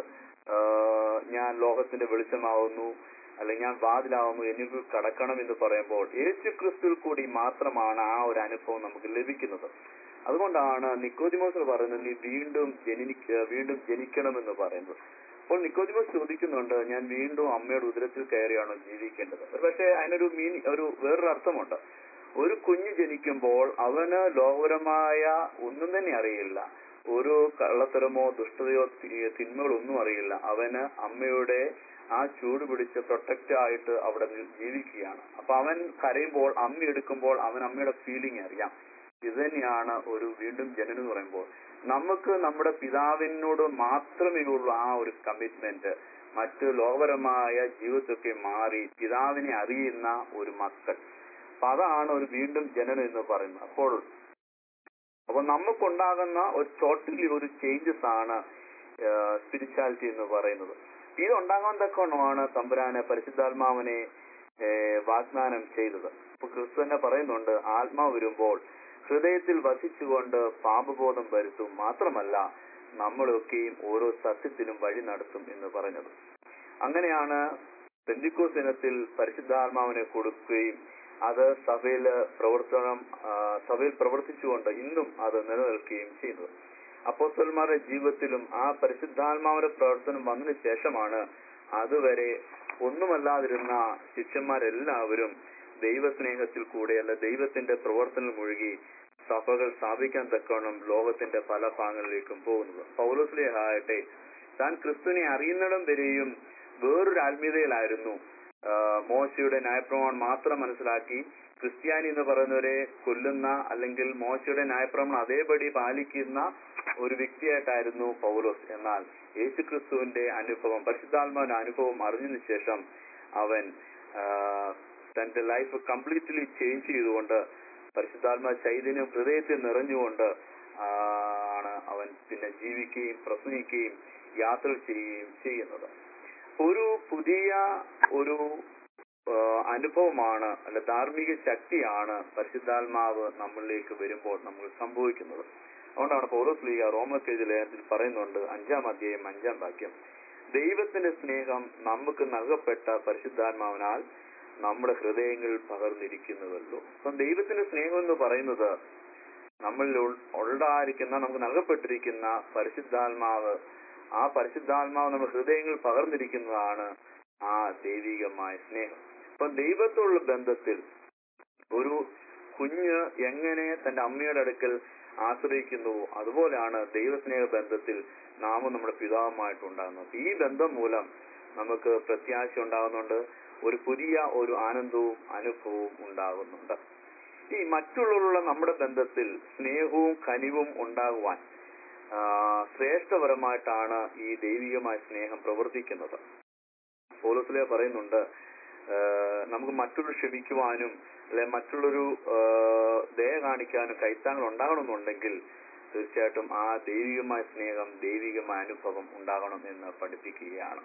ഞാൻ ലോകത്തിന്റെ വെളിച്ചമാവുന്നു, അല്ലെങ്കിൽ ഞാൻ വാതിലാവുന്നു, എനിക്ക് കടക്കണം എന്ന് പറയുമ്പോൾ യേശു ക്രിസ്തുവിൽ കൂടി മാത്രമാണ് ആ ഒരു അനുഭവം നമുക്ക് ലഭിക്കുന്നത്. അതുകൊണ്ടാണ് നിക്കോദിമോസ് പറയുന്നത് നീ വീണ്ടും ജനിക്ക വീണ്ടും ജനിക്കണമെന്ന് പറയുന്നത്. അപ്പോൾ നിക്കോദിമോസ് ചോദിക്കുന്നുണ്ട്, ഞാൻ വീണ്ടും അമ്മയുടെ ഉദരത്തിൽ കയറിയാണോ ജീവിക്കേണ്ടത്? പക്ഷേ അതിനൊരു മീനി ഒരു വേറൊരു അർത്ഥമുണ്ട്. ഒരു കുഞ്ഞ് ജനിക്കുമ്പോൾ അവന് ലോകപരമായ ഒന്നും തന്നെ അറിയില്ല, ഒരു കള്ളത്തരമോ ദുഷ്ടതയോ തിന്മകളോ ഒന്നും അറിയില്ല. അവന് അമ്മയുടെ ആ ചൂട് പിടിച്ച് പ്രൊട്ടക്റ്റ് ആയിട്ട് അവിടെ ജീവിക്കുകയാണ്. അപ്പൊ അവൻ കരയുമ്പോൾ അമ്മ എടുക്കുമ്പോൾ അവൻ അമ്മയുടെ ഫീലിംഗ് അറിയാം. ഇത് തന്നെയാണ് ഒരു വീണ്ടും ജനനം എന്ന് പറയുമ്പോൾ. നമുക്ക് നമ്മുടെ പിതാവിനോട് മാത്രമേ ഉള്ളൂ ആ ഒരു കമ്മിറ്റ്മെന്റ്. മറ്റ് ലോകപരമായ ജീവിതത്തൊക്കെ മാറി പിതാവിനെ അറിയുന്ന ഒരു മക്കൾ. അപ്പൊ അതാണ് ഒരു വീണ്ടും ജനനം എന്ന് പറയുന്നത്. അപ്പോൾ അപ്പൊ നമുക്കുണ്ടാകുന്ന ഒരു ടോട്ടലി ഒരു ചേഞ്ചസ് ആണ് സ്പിരിച്വാലിറ്റി എന്ന് പറയുന്നത്. ഇതുണ്ടാകാൻ തക്കവണ്ണമാണ് തമ്പുരാന് പരിശുദ്ധാത്മാവിനെ വാഗ്ദാനം ചെയ്തത്. ഇപ്പൊ ക്രിസ്തു തന്നെ പറയുന്നുണ്ട്, ആത്മാവ് വരുമ്പോൾ ഹൃദയത്തിൽ വസിച്ചുകൊണ്ട് പാപബോധം വരുത്തും, മാത്രമല്ല നമ്മളൊക്കെയും ഓരോ സത്യത്തിലും വഴി നടത്തും എന്ന് പറഞ്ഞത്. അങ്ങനെയാണ് പെന്തിക്കോസ്ത് ദിനത്തിൽ പരിശുദ്ധാത്മാവിനെ കൊടുക്കുകയും അത് സഭയില് പ്രവർത്തനം സഭയിൽ പ്രവർത്തിച്ചുകൊണ്ട് ഇന്നും അത് നിലനിൽക്കുകയും ചെയ്യുന്നത്. അപ്പോസ്തലന്മാരുടെ ജീവിതത്തിലും ആ പരിശുദ്ധാത്മാവിന്റെ പ്രവർത്തനം വന്നതിന് ശേഷമാണ് അതുവരെ ഒന്നുമല്ലാതിരുന്ന ശിഷ്യന്മാരെല്ലാവരും ദൈവസ്നേഹത്തിൽ കൂടെ അല്ല ദൈവത്തിന്റെ പ്രവർത്തനം മുഴുകി സഭകൾ സ്ഥാപിക്കാൻ തക്കവണ്ണം ലോകത്തിന്റെ പല ഭാഗങ്ങളിലേക്കും പോകുന്നത്. പൗലോസ്ലീഹ ആകട്ടെ താൻ ക്രിസ്തുവിനെ അറിയുന്നിടം വരെയും വേറൊരു ആത്മീയതയിലായിരുന്നു. മോശയുടെ ന്യായപ്രമാണം മാത്രം മനസ്സിലാക്കി ക്രിസ്ത്യാനി എന്ന് പറയുന്നവരെ കൊല്ലുന്ന അല്ലെങ്കിൽ മോശയുടെ ന്യായപ്രമാണം അതേപടി പാലിക്കുന്ന ഒരു വ്യക്തിയായിട്ടായിരുന്നു പൗലോസ്. എന്നാൽ യേശു ക്രിസ്തുവിന്റെ അനുഭവം, പരിശുദ്ധാത്മാവിന്റെ അനുഭവം അറിഞ്ഞതിനു ശേഷം അവൻ തന്റെ ലൈഫ് കംപ്ലീറ്റ്ലി ചേഞ്ച് ചെയ്തുകൊണ്ട് പരിശുദ്ധാത്മാ ചൈതന്യം ഹൃദയത്തിൽ നിറഞ്ഞുകൊണ്ട് ആണ് അവൻ പിന്നെ ജീവിക്കുകയും പ്രസംഗിക്കുകയും യാത്ര ചെയ്യുകയും ചെയ്യുന്നത്. ഒരു പുതിയ ഒരു അനുഭവമാണ്, അല്ല ധാർമ്മിക ശക്തിയാണ് പരിശുദ്ധാത്മാവ് നമ്മളിലേക്ക് വരുമ്പോൾ നമ്മൾ സംഭവിക്കുന്നത്. അതുകൊണ്ടാണ് പൗലോസ്ലീഹ റോമർക്കെഴുതിയ ലേഖനത്തിൽ പറയുന്നുണ്ട്, അഞ്ചാം അധ്യായം അഞ്ചാം വാക്യം, ദൈവത്തിന്റെ സ്നേഹം നമുക്ക് നൽകപ്പെട്ട പരിശുദ്ധാത്മാവിനാൽ നമ്മുടെ ഹൃദയങ്ങളിൽ പകർന്നിരിക്കുന്നുവല്ലോ. അപ്പം ദൈവത്തിന്റെ സ്നേഹം എന്ന് പറയുന്നത് നമ്മളിൽ ഉണ്ടായിരിക്കുന്ന, നമുക്ക് നൽകപ്പെട്ടിരിക്കുന്ന പരിശുദ്ധാത്മാവ്, ആ പരിശുദ്ധാത്മാവ് നമ്മുടെ ഹൃദയങ്ങളിൽ പകർന്നിരിക്കുന്നതാണ് ആ ദൈവികമായ സ്നേഹം. അപ്പം ദൈവത്തോടുള്ള ബന്ധത്തിൽ ഒരു കുഞ്ഞ് എങ്ങനെ തന്റെ അമ്മയുടെ അടുക്കൽ ആശ്രയിക്കുന്നുവോ അതുപോലെയാണ് ദൈവസ്നേഹ ബന്ധത്തിൽ നാമും നമ്മുടെ പിതാവുമായിട്ടുണ്ടാകുന്നത്. ഈ ബന്ധം മൂലം നമുക്ക് പ്രത്യാശ ഉണ്ടാകുന്നുണ്ട്, ഒരു പുതിയ ഒരു ആനന്ദവും അനുഭവവും ഉണ്ടാകുന്നുണ്ട്. ഈ മറ്റുള്ളവരുള്ള നമ്മുടെ ബന്ധത്തിൽ സ്നേഹവും കനിവും ഉണ്ടാകുവാൻ ശ്രേഷ്ഠപരമായിട്ടാണ് ഈ ദൈവികമായ സ്നേഹം പ്രവർത്തിക്കുന്നത്. പൗലോസ്ലീഹ പറയുന്നുണ്ട്, നമുക്ക് മറ്റുള്ളവർ ക്ഷമിക്കുവാനും അല്ലെ മറ്റുള്ളൊരു ദയ കാണിക്കാനും കൈത്താങ്ങൾ ഉണ്ടാകണമെന്നുണ്ടെങ്കിൽ തീർച്ചയായിട്ടും ആ ദൈവികമായ സ്നേഹം, ദൈവികമായ അനുഭവം ഉണ്ടാകണം എന്ന് പഠിപ്പിക്കുകയാണ്.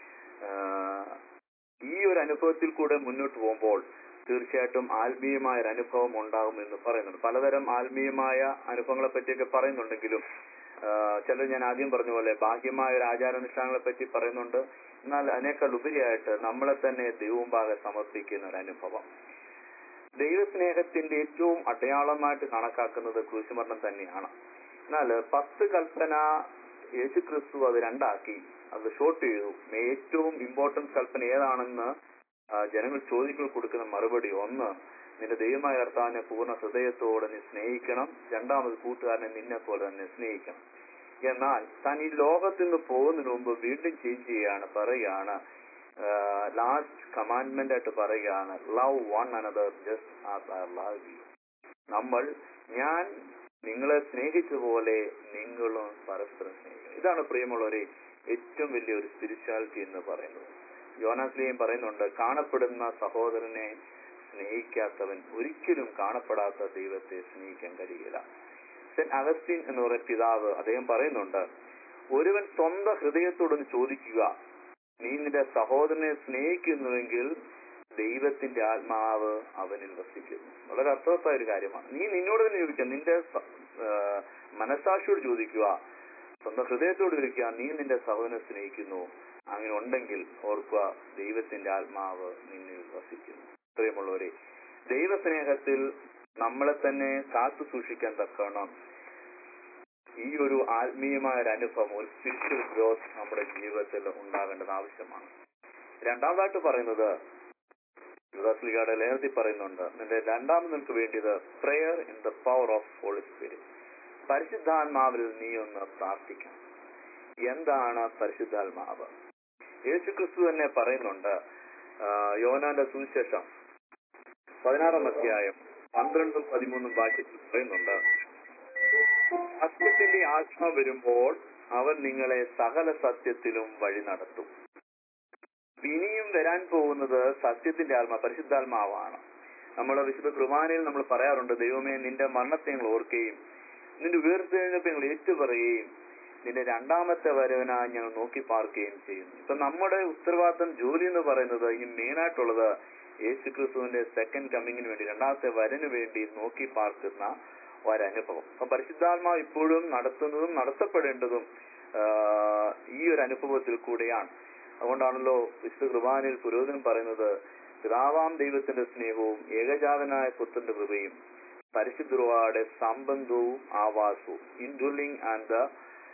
ഈ ഒരു അനുഭവത്തിൽ കൂടെ മുന്നോട്ട് പോകുമ്പോൾ തീർച്ചയായിട്ടും ആത്മീയമായ ഒരു അനുഭവം ഉണ്ടാകും എന്ന് പറയുന്നുണ്ട്. പലതരം ആത്മീയമായ അനുഭവങ്ങളെ പറ്റിയൊക്കെ പറയുന്നുണ്ടെങ്കിലും ചിലർ ഞാൻ ആദ്യം പറഞ്ഞ പോലെ ബാഹ്യമായ ഒരു ആചാരാനുഷ്ഠാനങ്ങളെ പറ്റി പറയുന്നുണ്ട്. എന്നാൽ അതിനേക്കാൾ ഉപരിയായിട്ട് നമ്മളെ തന്നെ ദൈവമുമ്പാകെ സമർപ്പിക്കുന്ന ഒരു അനുഭവം, ദൈവസ്നേഹത്തിന്റെ ഏറ്റവും അടയാളമായിട്ട് കണക്കാക്കുന്നത് ക്രൂശുമരണം തന്നെയാണ്. എന്നാൽ പത്ത് കൽപ്പന യേശുക്രിസ്തു അത് രണ്ടാക്കി, അത് ഷോർട്ട് ചെയ്തു. ഏറ്റവും ഇമ്പോർട്ടൻറ്റ് കൽപ്പന ഏതാണെന്ന് ജനങ്ങൾ ചോദികൾ കൊടുക്കുന്ന മറുപടി, ഒന്ന് നിന്റെ ദൈവമായ കർത്താവിനെ പൂർണ്ണ ഹൃദയത്തോടെ നീ സ്നേഹിക്കണം, രണ്ടാമത് കൂട്ടുകാരനെ നിന്നെ പോലെ തന്നെ സ്നേഹിക്കണം. എന്നാൽ താൻ ഈ ലോകത്തിൽ നിന്ന് പോകുന്നതിന് മുമ്പ് വീണ്ടും ചേഞ്ച് ചെയ്യുകയാണ്, പറയുകയാണ്, ലാസ്റ്റ് കമാൻഡ്മെന്റ് ആയിട്ട് പറയുകയാണ്, love one another just as I love you. നമ്മൾ ഞാൻ നിങ്ങളെ സ്നേഹിച്ചതുപോലെ നിങ്ങളും പരസ്പരം സ്നേഹിക്കണം. ഇതാണ് പ്രിയമുള്ളവരെ ഏറ്റവും വലിയൊരു സ്പിരിച്വാലിറ്റി എന്ന് പറയുന്നത്. യോനാസ്ലീഹയും പറയുന്നുണ്ട്, കാണപ്പെടുന്ന സഹോദരനെ സ്നേഹിക്കാത്തവൻ ഒരിക്കലും കാണപ്പെടാത്ത ദൈവത്തെ സ്നേഹിക്കാൻ കഴിയില്ല. സെന്റ് അഗസ്റ്റിൻ എന്ന് പറയുന്ന പിതാവ് അദ്ദേഹം പറയുന്നുണ്ട്, ഒരുവൻ സ്വന്തം ഹൃദയത്തോടൊന്ന് ചോദിക്കുക, നീ നിന്റെ സഹോദരനെ സ്നേഹിക്കുന്നുവെങ്കിൽ ദൈവത്തിന്റെ ആത്മാവ് അവനിൽ വസിക്കുന്നു. വളരെ അർത്ഥവത്തായ ഒരു കാര്യമാണ്. നീ നിന്നോട് തന്നെ ചോദിക്കുക, നിന്റെ മനസാക്ഷിയോട് ചോദിക്കുക, സ്വന്തം ഹൃദയത്തോട് ചോദിക്കുക, നീ നിന്റെ സഹോദരനെ സ്നേഹിക്കുന്നു. അങ്ങനെ ഉണ്ടെങ്കിൽ ഓർക്കുക, ദൈവത്തിന്റെ ആത്മാവ് നിന്നിൽ വസിക്കുന്നു. പ്രിയമുള്ളവരെ, ദൈവസ്നേഹത്തിൽ നമ്മളെ തന്നെ കാത്തു സൂക്ഷിക്കാൻ തക്കണം ഈ ഒരു ആത്മീയമായ ഒരു അനുഭവം, ഒരു സ്പിരിച്വൽ ഗ്രോത്ത് നമ്മുടെ ജീവിതത്തിൽ ഉണ്ടാകേണ്ടത് ആവശ്യമാണ്. രണ്ടാമതായിട്ട് പറയുന്നത് യൂദാസ്ലീഹയുടെ ലേഖനത്തിൽ പറയുന്നുണ്ട്, നിന്റെ രണ്ടാമത് നിനക്ക് വേണ്ടിയത് prayer in the power of holy spirit. പരിശുദ്ധാത്മാവിൽ നീ ഒന്ന് പ്രാർത്ഥിക്കണം. എന്താണ് പരിശുദ്ധാത്മാവ്? യേശുക്രിസ്തു തന്നെ പറയുന്നുണ്ട്, യോഹന്നാന്റെ സുവിശേഷം പതിനാറാം അധ്യായം പന്ത്രണ്ടും പതിമൂന്നും വാക്യത്തിൽ പറയുന്നുണ്ട്, സത്യത്തിന്റെ ആത്മാവ് വരുമ്പോൾ അവൻ നിങ്ങളെ സകല സത്യത്തിലും വഴി നടത്തും. ഇനിയും വരാൻ പോകുന്നത് സത്യത്തിന്റെ ആത്മാ, പരിശുദ്ധാത്മാവാണ്. നമ്മുടെ വിശുദ്ധ കുർബാനയിൽ നമ്മൾ പറയാറുണ്ട്, ദൈവമേ നിന്റെ മരണത്തെ ഞങ്ങൾ ഓർക്കുകയും നിന്റെ ഉയർത്തെഴുന്നേൽപ്പ് ഞങ്ങൾ ഏറ്റുപറയുകയും നിന്റെ രണ്ടാമത്തെ വരവിനായി ഞങ്ങൾ നോക്കി പാർക്കുകയും ചെയ്യുന്നു. ഇപ്പൊ നമ്മുടെ ഉത്തരവാദിത്തം, ജോലി എന്ന് പറയുന്നത് ഈ മെയിനായിട്ടുള്ളത് യേശുക്രിസ്തുവിന്റെ സെക്കൻഡ് കമ്മിങ്ങിന് വേണ്ടി, രണ്ടാമത്തെ വരന് വേണ്ടി നോക്കി പാർക്കുന്ന ഒരനുഭവം. അപ്പൊ പരിശുദ്ധാത്മാവ് ഇപ്പോഴും നടത്തുന്നതും നടത്തപ്പെടേണ്ടതും ഈ ഒരു അനുഭവത്തിൽ കൂടെയാണ്. അതുകൊണ്ടാണല്ലോ വിശുദ്ധ കുർബാനയിൽ പുരോഹിതൻ പറയുന്നത്, പിതാവാം ദൈവത്തിന്റെ സ്നേഹവും ഏകജാതനായ പുത്രന്റെ കൃപയും പരിശുദ്ധരുടെ സംബന്ധവും ആവാസവും, ഇൻഡ്വെല്ലിംഗ് ആൻഡ് ദ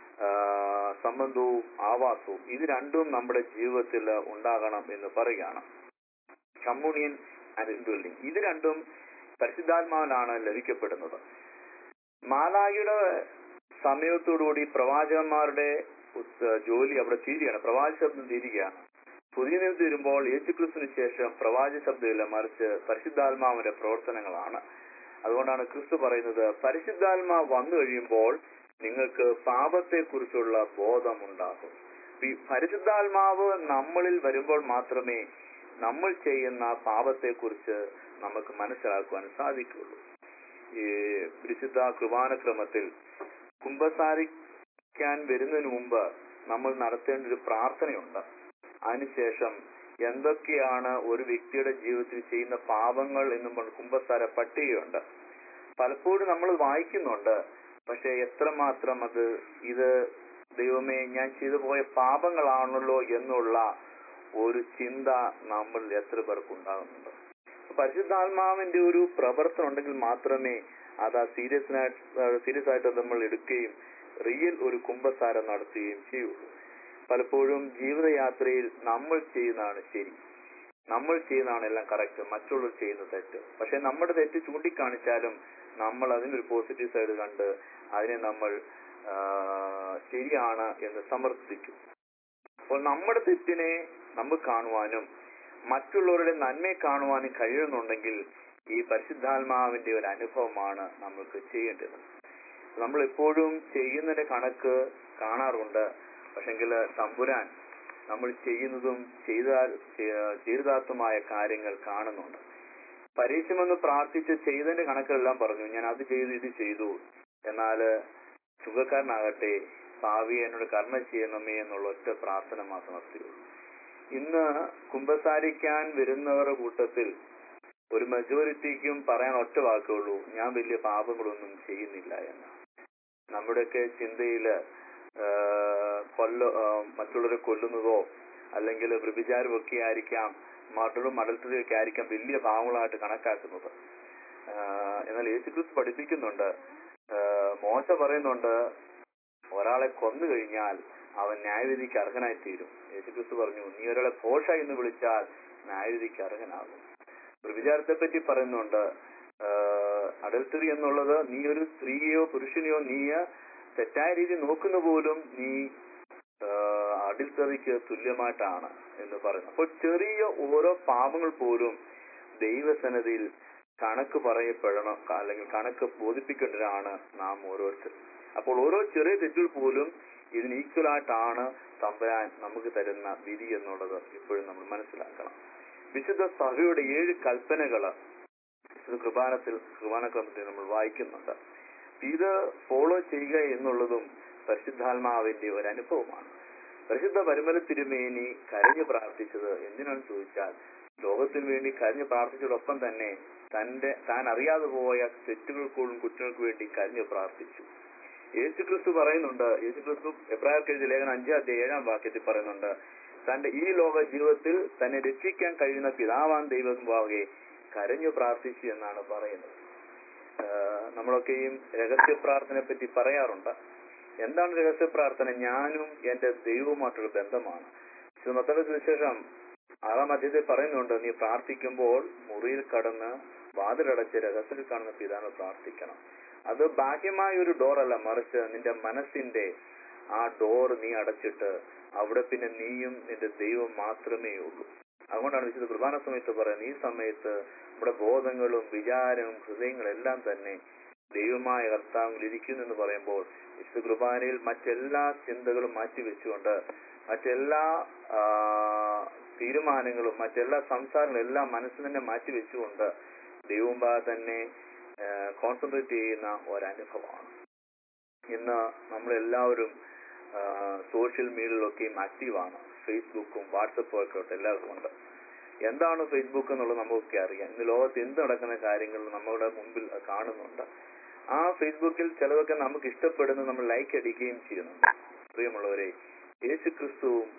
സംബന്ധവും ആവാസവും, ഇത് രണ്ടും നമ്മുടെ ജീവിതത്തിൽ ഉണ്ടാകണം എന്ന് പറയുകയാണ്. കമ്മ്യൂണിയൻ ആൻഡ് ഇൻഡ്വെല്ലിംഗ്, ഇത് രണ്ടും പരിശുദ്ധാത്മാവിനാണ് ലഭിക്കപ്പെടുന്നത്. മാലാഖയുടെ സമയത്തോടുകൂടി പ്രവാചകന്മാരുടെ ഉത്ത- ജോലി അവിടെ തീരുകയാണ്. പ്രവാചക ശബ്ദം തീരുകയാണ്. പുതിയ നിയമത്തിൽ വരുമ്പോൾ യേശുക്രിസ്തുവിന് ശേഷം പ്രവാചക ശബ്ദമില്ല, മറിച്ച് പരിശുദ്ധാത്മാവിന്റെ പ്രവർത്തനങ്ങളാണ്. അതുകൊണ്ടാണ് ക്രിസ്തു പറയുന്നത്, പരിശുദ്ധാത്മാവ് വന്നു കഴിയുമ്പോൾ നിങ്ങൾക്ക് പാപത്തെക്കുറിച്ചുള്ള ബോധമുണ്ടാകും. ഈ പരിശുദ്ധാത്മാവ് നമ്മളിൽ വരുമ്പോൾ മാത്രമേ നമ്മൾ ചെയ്യുന്ന പാപത്തെക്കുറിച്ച് നമുക്ക് മനസ്സിലാക്കുവാൻ സാധിക്കുള്ളൂ. ഈ വിശുദ്ധ കുർബാനക്രമത്തിൽ കുമ്പസാരിക്കാൻ വരുന്നതിന് മുമ്പ് നമ്മൾ നടത്തേണ്ട ഒരു പ്രാർത്ഥനയുണ്ട്. അതിനുശേഷം എന്തൊക്കെയാണ് ഒരു വ്യക്തിയുടെ ജീവിതത്തിൽ ചെയ്യുന്ന പാപങ്ങൾ എന്നും പറഞ്ഞ കുമ്പസാര പട്ടികയുണ്ട്. പലപ്പോഴും നമ്മൾ വായിക്കുന്നുണ്ട്, പക്ഷെ എത്രമാത്രം അത് ഇത് ദൈവമേ ഞാൻ ചെയ്തു പോയ പാപങ്ങളാണല്ലോ എന്നുള്ള ഒരു ചിന്ത നമ്മൾ എത്ര പേർക്ക് ഉണ്ടാകുന്നുണ്ട്. പരിശുദ്ധാത്മാവിന്റെ ഒരു പ്രവർത്തനം ഉണ്ടെങ്കിൽ മാത്രമേ അത് ആ സീരിയസ് സീരിയസ് ആയിട്ട് നമ്മൾ എടുക്കുകയും റിയൽ ഒരു കുമ്പസാരം നടത്തുകയും ചെയ്യുള്ളൂ. പലപ്പോഴും ജീവിതയാത്രയിൽ നമ്മൾ ചെയ്യുന്നതാണ് ശരി, നമ്മൾ ചെയ്യുന്നതാണ് എല്ലാം കറക്റ്റ്, മറ്റുള്ളവർ ചെയ്യുന്ന തെറ്റ്. പക്ഷെ നമ്മുടെ തെറ്റ് ചൂണ്ടിക്കാണിച്ചാലും നമ്മൾ അതിനൊരു പോസിറ്റീവ് സൈഡ് കണ്ട് അതിനെ നമ്മൾ ശരിയാണ് എന്ന് സമർത്ഥിക്കും. അപ്പോൾ നമ്മുടെ തെറ്റിനെ നമുക്ക് കാണുവാനും മറ്റുള്ളവരുടെ നന്മയെ കാണുവാനും കഴിയുന്നുണ്ടെങ്കിൽ ഈ പരിശുദ്ധാത്മാവിന്റെ ഒരു അനുഭവമാണ് നമുക്ക് ചെയ്യേണ്ടത്. നമ്മൾ എപ്പോഴും ചെയ്യുന്നതിന്റെ കണക്ക് കാണാറുണ്ട്, പക്ഷെങ്കിൽ തമ്പുരാൻ നമ്മൾ ചെയ്യുന്നതും ചെയ്താൽ ചെയ്താത്തുമായ കാര്യങ്ങൾ കാണുന്നുണ്ട്. പരീക്ഷമെന്ന് പ്രാർത്ഥിച്ച് ചെയ്തതിന്റെ കണക്കെല്ലാം പറഞ്ഞു, ഞാൻ അത് ചെയ്തു ഇത് ചെയ്തു, എന്നാൽ സുഖക്കാരനാകട്ടെ ഭാവിയെ എന്നോട് കർമ്മ ചെയ്യണമേ എന്നുള്ള ഒറ്റ പ്രാർത്ഥന മാത്രം നടത്തിയുള്ളൂ. ഇന്ന് കുമ്പസാരിക്കാൻ വരുന്നവരുടെ കൂട്ടത്തിൽ ഒരു മെജോറിറ്റിക്കും പറയാൻ ഒറ്റ വാക്കുള്ളൂ, ഞാൻ വലിയ പാപങ്ങളൊന്നും ചെയ്യുന്നില്ല എന്ന്. നമ്മുടെയൊക്കെ ചിന്തയില് കൊല്ല മറ്റുള്ളവരെ കൊല്ലുന്നതോ അല്ലെങ്കിൽ വ്യഭിചാരമൊക്കെ ആയിരിക്കാം, മർഡറും മടൽത്തരയൊക്കെ ആയിരിക്കാം വലിയ പാവങ്ങളായിട്ട് കണക്കാക്കുന്നത്. എന്നാൽ യേശുക്രിസ്തു പഠിപ്പിക്കുന്നുണ്ട്, മോശ പറയുന്നുണ്ട്, ഒരാളെ കൊന്നു കഴിഞ്ഞാൽ അവൻ ന്യായവിധിക്ക് അർഹനായി തീരും. യേശുക്രിസ്തു പറഞ്ഞു, നീ ഒരാളെ ഭോഷ എന്ന് വിളിച്ചാൽ ന്യായവിധിക്ക് അർഹനാകും. വ്യഭിചാരത്തെ പറ്റി പറയുന്നുണ്ട്, അഡൽട്ടറി എന്നുള്ളത് നീ ഒരു സ്ത്രീയോ പുരുഷനെയോ നീ തെറ്റായ രീതി നോക്കുന്ന പോലും നീ അഡൽട്ടറിക്ക് തുല്യമായിട്ടാണ് എന്ന് പറയുന്നു. അപ്പോൾ ചെറിയ ഓരോ പാപങ്ങൾ പോലും ദൈവസന്നിധിയിൽ കണക്ക് പറയപ്പെടണം, അല്ലെങ്കിൽ കണക്ക് ബോധിപ്പിക്കേണ്ടതാണ് നാം ഓരോരുത്തർ. അപ്പോൾ ഓരോ ചെറിയ തെറ്റുകൾ പോലും ഇതിന് ഈക്വലായിട്ടാണ് തമ്പുരാൻ നമുക്ക് തരുന്ന വിധി എന്നുള്ളത് ഇപ്പോഴും നമ്മൾ മനസ്സിലാക്കണം. വിശുദ്ധ സഭയുടെ ഏഴ് കൽപ്പനകള് വിശുദ്ധ കുർബാനത്തിൽ കുർബാനക്രമത്തിൽ നമ്മൾ വായിക്കുന്നുണ്ട്. ഇത് ഫോളോ ചെയ്യുക എന്നുള്ളതും പരിശുദ്ധാത്മാവിന്റെ ഒരു അനുഭവമാണ്. പരിശുദ്ധ പരിമല തിരുമേനി കരഞ്ഞു പ്രാർത്ഥിച്ചത് എന്തിനാണെന്ന് ചോദിച്ചാൽ, ലോകത്തിന് വേണ്ടി കരഞ്ഞു പ്രാർത്ഥിച്ചതോടൊപ്പം തന്നെ തന്റെ താൻ അറിയാതെ പോയ തെറ്റുകൾക്കും കുറ്റങ്ങൾക്ക് വേണ്ടി കരഞ്ഞു പ്രാർത്ഥിച്ചു. യേശുക്രിസ്തു പറയുന്നുണ്ട്, യേശുക്രിസ്തു എബ്രായർക്ക് എഴുതിയ ലേഖനം അഞ്ചാം അധ്യായം ഏഴാം വാക്യത്തിൽ പറയുന്നുണ്ട്, തന്റെ ഈ ലോക ജീവിതത്തിൽ തന്നെ രക്ഷിക്കാൻ കഴിയുന്ന പിതാവാൻ ദൈവമാകെ കരഞ്ഞു പ്രാർത്ഥിച്ചു എന്നാണ് പറയുന്നത്. നമ്മളൊക്കെയും രഹസ്യ പ്രാർത്ഥനയെ പറ്റി പറയാറുണ്ട്. എന്താണ് രഹസ്യ പ്രാർത്ഥന? ഞാനും എന്റെ ദൈവവുമായിട്ടുള്ള ബന്ധമാണ്. മത്തായിയുടെ സുവിശേഷം ആറാം അധ്യായത്തിൽ പറയുന്നുണ്ട്, നീ പ്രാർത്ഥിക്കുമ്പോൾ മുറിയിൽ കടന്ന് വാതിലടച്ച് രഹസ്യത്തിൽ കാണുന്ന പിതാവിനെ പ്രാർത്ഥിക്കണം. അത് ബാഹ്യമായ ഒരു ഡോർ അല്ല, മറിച്ച് നിന്റെ മനസ്സിന്റെ ആ ഡോർ നീ അടച്ചിട്ട് അവിടെ പിന്നെ നീയും നിന്റെ ദൈവം മാത്രമേ ഉള്ളൂ. അതുകൊണ്ടാണ് വിശുദ്ധ കുർബാന സമയത്ത് പറയുന്നത്, ഈ സമയത്ത് നമ്മുടെ ബോധങ്ങളും വിചാരവും ഹൃദയങ്ങളും എല്ലാം തന്നെ ദൈവമായ കർത്താവിൽ ഇരിക്കുന്നു എന്ന് പറയുമ്പോൾ വിശുദ്ധ കുർബാനയിൽ മറ്റെല്ലാ ചിന്തകളും മാറ്റിവെച്ചുകൊണ്ട് മറ്റെല്ലാ തീരുമാനങ്ങളും മറ്റെല്ലാ സംസാരങ്ങളും എല്ലാം മനസ്സിൽ തന്നെ മാറ്റിവെച്ചുകൊണ്ട് ദൈവമുമ്പാ തന്നെ കോൺസെൻട്രേറ്റ് ചെയ്യുന്ന ഒരനുഭവമാണ്. ഇന്ന് നമ്മളെല്ലാവരും സോഷ്യൽ മീഡിയയിലൊക്കെയും ആക്റ്റീവാണ്. ഫേസ്ബുക്കും വാട്സപ്പും ഒക്കെ എല്ലാവർക്കും ഉണ്ട്. എന്താണ് ഫേസ്ബുക്ക് എന്നുള്ളത് നമുക്കൊക്കെ അറിയാം. ഇന്ന് ലോകത്ത് എന്ത് നടക്കുന്ന കാര്യങ്ങൾ നമ്മുടെ മുമ്പിൽ കാണുന്നുണ്ട്. ആ ഫേസ്ബുക്കിൽ ചിലതൊക്കെ നമുക്ക് ഇഷ്ടപ്പെടുന്ന നമ്മൾ ലൈക്ക് അടിക്കുകയും ചെയ്യുന്നുണ്ട്. പ്രിയമുള്ളവരെ, യേശു ക്രിസ്തുവും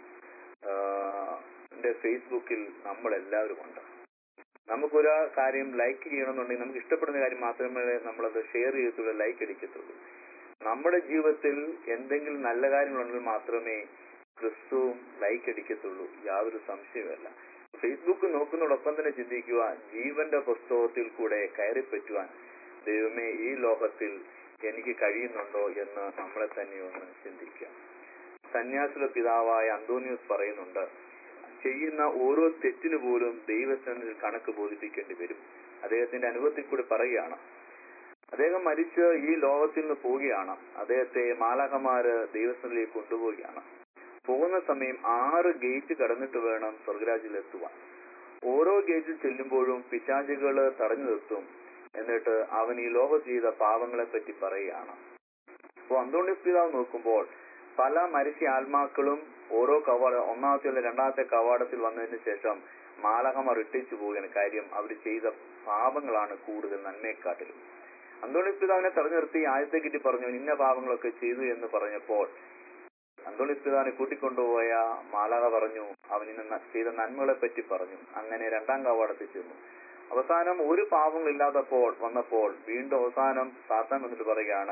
ഫേസ്ബുക്കിൽ നമ്മളെല്ലാവരും ഉണ്ട്. നമുക്കൊരു കാര്യം ലൈക്ക് ചെയ്യണമെന്നുണ്ടെങ്കിൽ നമുക്ക് ഇഷ്ടപ്പെടുന്ന കാര്യം മാത്രമേ നമ്മളത് ഷെയർ ചെയ്യത്തുള്ളൂ, ലൈക്ക് അടിക്കത്തുള്ളൂ. നമ്മുടെ ജീവിതത്തിൽ എന്തെങ്കിലും നല്ല കാര്യങ്ങളുണ്ടെങ്കിൽ മാത്രമേ ക്രിസ്തുവും ലൈക്ക് അടിക്കത്തുള്ളൂ, യാതൊരു സംശയമല്ല. ഫേസ്ബുക്ക് നോക്കുന്നതോടൊപ്പം തന്നെ ചിന്തിക്കുക, ജീവന്റെ പുസ്തകത്തിൽ കൂടെ കയറി പറ്റുവാൻ ദൈവമേ ഈ ലോകത്തിൽ എനിക്ക് കഴിയുന്നുണ്ടോ എന്ന് നമ്മളെ തന്നെ ഒന്ന് ചിന്തിക്കാം. സന്യാസിയുടെ പിതാവായ അന്തോണിയോസ് പറയുന്നുണ്ട്, ചെയ്യുന്ന ഓരോ തെറ്റിനു പോലും ദൈവസന്നിധിയിൽ കണക്ക് ബോധിപ്പിക്കേണ്ടി വരും. അദ്ദേഹത്തിന്റെ അനുഭവത്തിൽ കൂടി പറയുകയാണ്. അദ്ദേഹം മരിച്ച് ഈ ലോകത്തിൽ നിന്ന് പോവുകയാണ്. അദ്ദേഹത്തെ മാലാഖമാര് ദൈവസന്നിധിയിലേക്ക് കൊണ്ടുപോവുകയാണ്. പോകുന്ന സമയം ആറ് ഗേറ്റ് കടന്നിട്ട് വേണം സ്വർഗരാജ്യത്തിൽ എത്തുവാൻ. ഓരോ ഗേറ്റിൽ ചെല്ലുമ്പോഴും പിശാചുകള് തടഞ്ഞു നിർത്തും. എന്നിട്ട് അവൻ ഈ ലോകം ചെയ്ത പാവങ്ങളെ പറ്റി പറയുകയാണ്. അപ്പൊ അന്തോണിയോസ് പിതാവ് നോക്കുമ്പോൾ പല മരിച്ച ആത്മാക്കളും ഓരോ കവാട ഒന്നാമത്തെ അല്ല രണ്ടാമത്തെ കവാടത്തിൽ വന്നതിന് ശേഷം മാലാഖമാർ ഇട്ടിച്ചു പോവുകയാണ്. കാര്യം അവർ ചെയ്ത പാപങ്ങളാണ് കൂടുതൽ നന്മയെക്കാട്ടിലും. അന്തോണിയോസ് പിതാവിനെ തടഞ്ഞു നിർത്തി ആദ്യത്തെ കിട്ടി പറഞ്ഞു, ഇന്ന പാപങ്ങളൊക്കെ ചെയ്തു എന്ന് പറഞ്ഞപ്പോൾ അന്തോണിയോസ് പിതാവിനെ കൂട്ടിക്കൊണ്ടുപോയ മാലാഖ പറഞ്ഞു, അവൻ ഇന്ന് ചെയ്ത നന്മകളെ പറ്റി പറഞ്ഞു. അങ്ങനെ രണ്ടാം കവാടത്തിൽ ചെന്നു. അവസാനം ഒരു പാപങ്ങൾ ഇല്ലാത്തപ്പോൾ വന്നപ്പോൾ വീണ്ടും അവസാനം സാത്താൻ വന്നിട്ട് പറയുകയാണ്,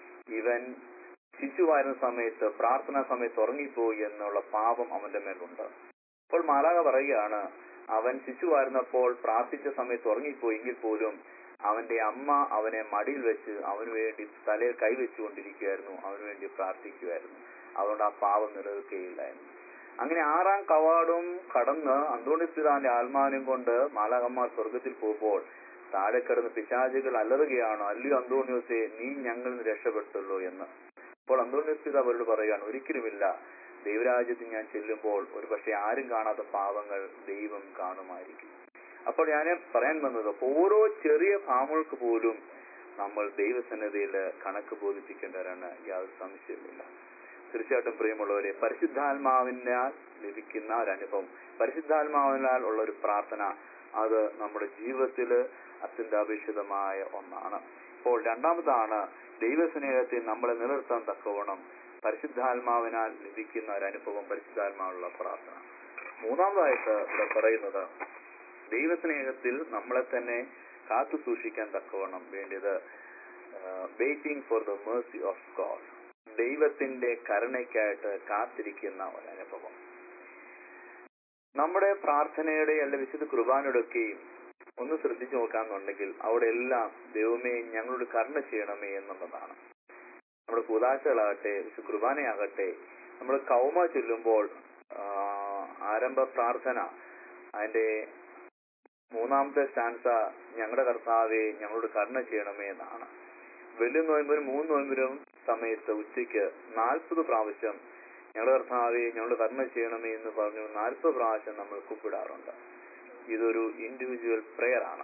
ഇവൻ ശിശുവായിരുന്ന സമയത്ത് പ്രാർത്ഥനാ സമയത്ത് ഉറങ്ങിപ്പോയി എന്നുള്ള പാപം അവന്റെ മേലുണ്ട്. അപ്പോൾ മാലാഖ പറയുകയാണ്, അവൻ ശിശുവായിരുന്നപ്പോൾ പ്രാർത്ഥിച്ച സമയത്ത് ഉറങ്ങിപ്പോയി എങ്കിൽ പോലും അവന്റെ അമ്മ അവനെ മടിയിൽ വെച്ച് അവന് വേണ്ടി തലയിൽ കൈവച്ചുകൊണ്ടിരിക്കുകയായിരുന്നു, അവന് വേണ്ടി പ്രാർത്ഥിക്കുമായിരുന്നു. അതുകൊണ്ട് ആ പാപം നിലനിൽക്കുകയില്ലായിരുന്നു. അങ്ങനെ ആറാം കവാടവും കടന്ന് അന്തോണിയോസ് പിതാവിന്റെ ആത്മാവിനെയും കൊണ്ട് മാലാഖമാർ സ്വർഗത്തിൽ പോകുമ്പോൾ താഴെ കിടന്ന് പിശാചുകൾ അലറുകയാണോ, അല്ലയോ അന്തോണിയോസേ, നീ ഞങ്ങളിൽ നിന്ന് രക്ഷപ്പെട്ടല്ലോ എന്ന്. അപ്പോൾ അന്തോണിയോസ് പിതാവ് അവരോട് പറയുകയാണ്, ഒരിക്കലുമില്ല, ദൈവരാജ്യത്തിൽ ഞാൻ ചെല്ലുമ്പോൾ ഒരു പക്ഷെ ആരും കാണാത്ത പാവങ്ങൾ ദൈവം കാണുമായിരിക്കും. അപ്പോൾ ഞാൻ പറയാൻ വന്നത്, ഓരോ ചെറിയ പാവങ്ങൾക്ക് പോലും നമ്മൾ ദൈവസന്നിധിയിൽ കണക്ക് ബോധിപ്പിക്കേണ്ടവരാണ്, യാതൊരു സംശയമില്ല. തീർച്ചയായിട്ടും പ്രിയമുള്ളവരെ, പരിശുദ്ധാത്മാവിനാൽ ലഭിക്കുന്ന ഒരു അനുഭവം, പരിശുദ്ധാത്മാവിനാൽ ഉള്ള ഒരു പ്രാർത്ഥന, അത് നമ്മുടെ ജീവിതത്തിൽ അത്യന്താപേക്ഷിതമായ ഒന്നാണ്. ഇപ്പോൾ രണ്ടാമതാണ് ദൈവസ്നേഹത്തിൽ നമ്മളെ നിലനിർത്താൻ തക്കവണ്ണം പരിശുദ്ധാത്മാവിനാൽ ലഭിക്കുന്ന ഒരു അനുഭവം, പരിശുദ്ധാത്മാവുള്ള പ്രാർത്ഥന. മൂന്നാമതായിട്ട് ഇവിടെ പറയുന്നത്, ദൈവസ്നേഹത്തിൽ നമ്മളെ തന്നെ കാത്തു സൂക്ഷിക്കാൻ തക്കവണ്ണം വേണ്ടിയത് waiting for the mercy of God, ദൈവത്തിന്റെ കരുണയ്ക്കായിട്ട് കാത്തിരിക്കുന്ന ഒരു അനുഭവം. നമ്മുടെ പ്രാർത്ഥനയുടെ അല്ല വിശുദ്ധ കുർബാനയുടെയൊക്കെയും ഒന്ന് ശ്രദ്ധിച്ചു നോക്കാന്നുണ്ടെങ്കിൽ അവിടെ എല്ലാം ദൈവമേ ഞങ്ങളോട് കരുണ ചെയ്യണമേ എന്നുള്ളതാണ്. നമ്മുടെ കൂതാശകളാകട്ടെ, വിശുദ്ധ കുർബാനയാകട്ടെ, നമ്മൾ കൗമ ചൊല്ലുമ്പോൾ ആരംഭ പ്രാർത്ഥന അതിന്റെ മൂന്നാമത്തെ സ്റ്റാൻസ ഞങ്ങളുടെ കർത്താവെ ഞങ്ങളോട് കരുണ ചെയ്യണമേ എന്നാണ്. വലിയ നോയമ്പിനും മൂന്ന് നോയമ്പിനും സമയത്ത് ഉച്ചയ്ക്ക് നാൽപ്പത് പ്രാവശ്യം ഞങ്ങളുടെ കർത്താവെ ഞങ്ങളോട് കരുണ ചെയ്യണമേ എന്ന് പറഞ്ഞു നാൽപ്പത് പ്രാവശ്യം നമ്മൾ കുപ്പിടാറുണ്ട്. ഇതൊരു ഇൻഡിവിജ്വൽ പ്രെയർ ആണ്.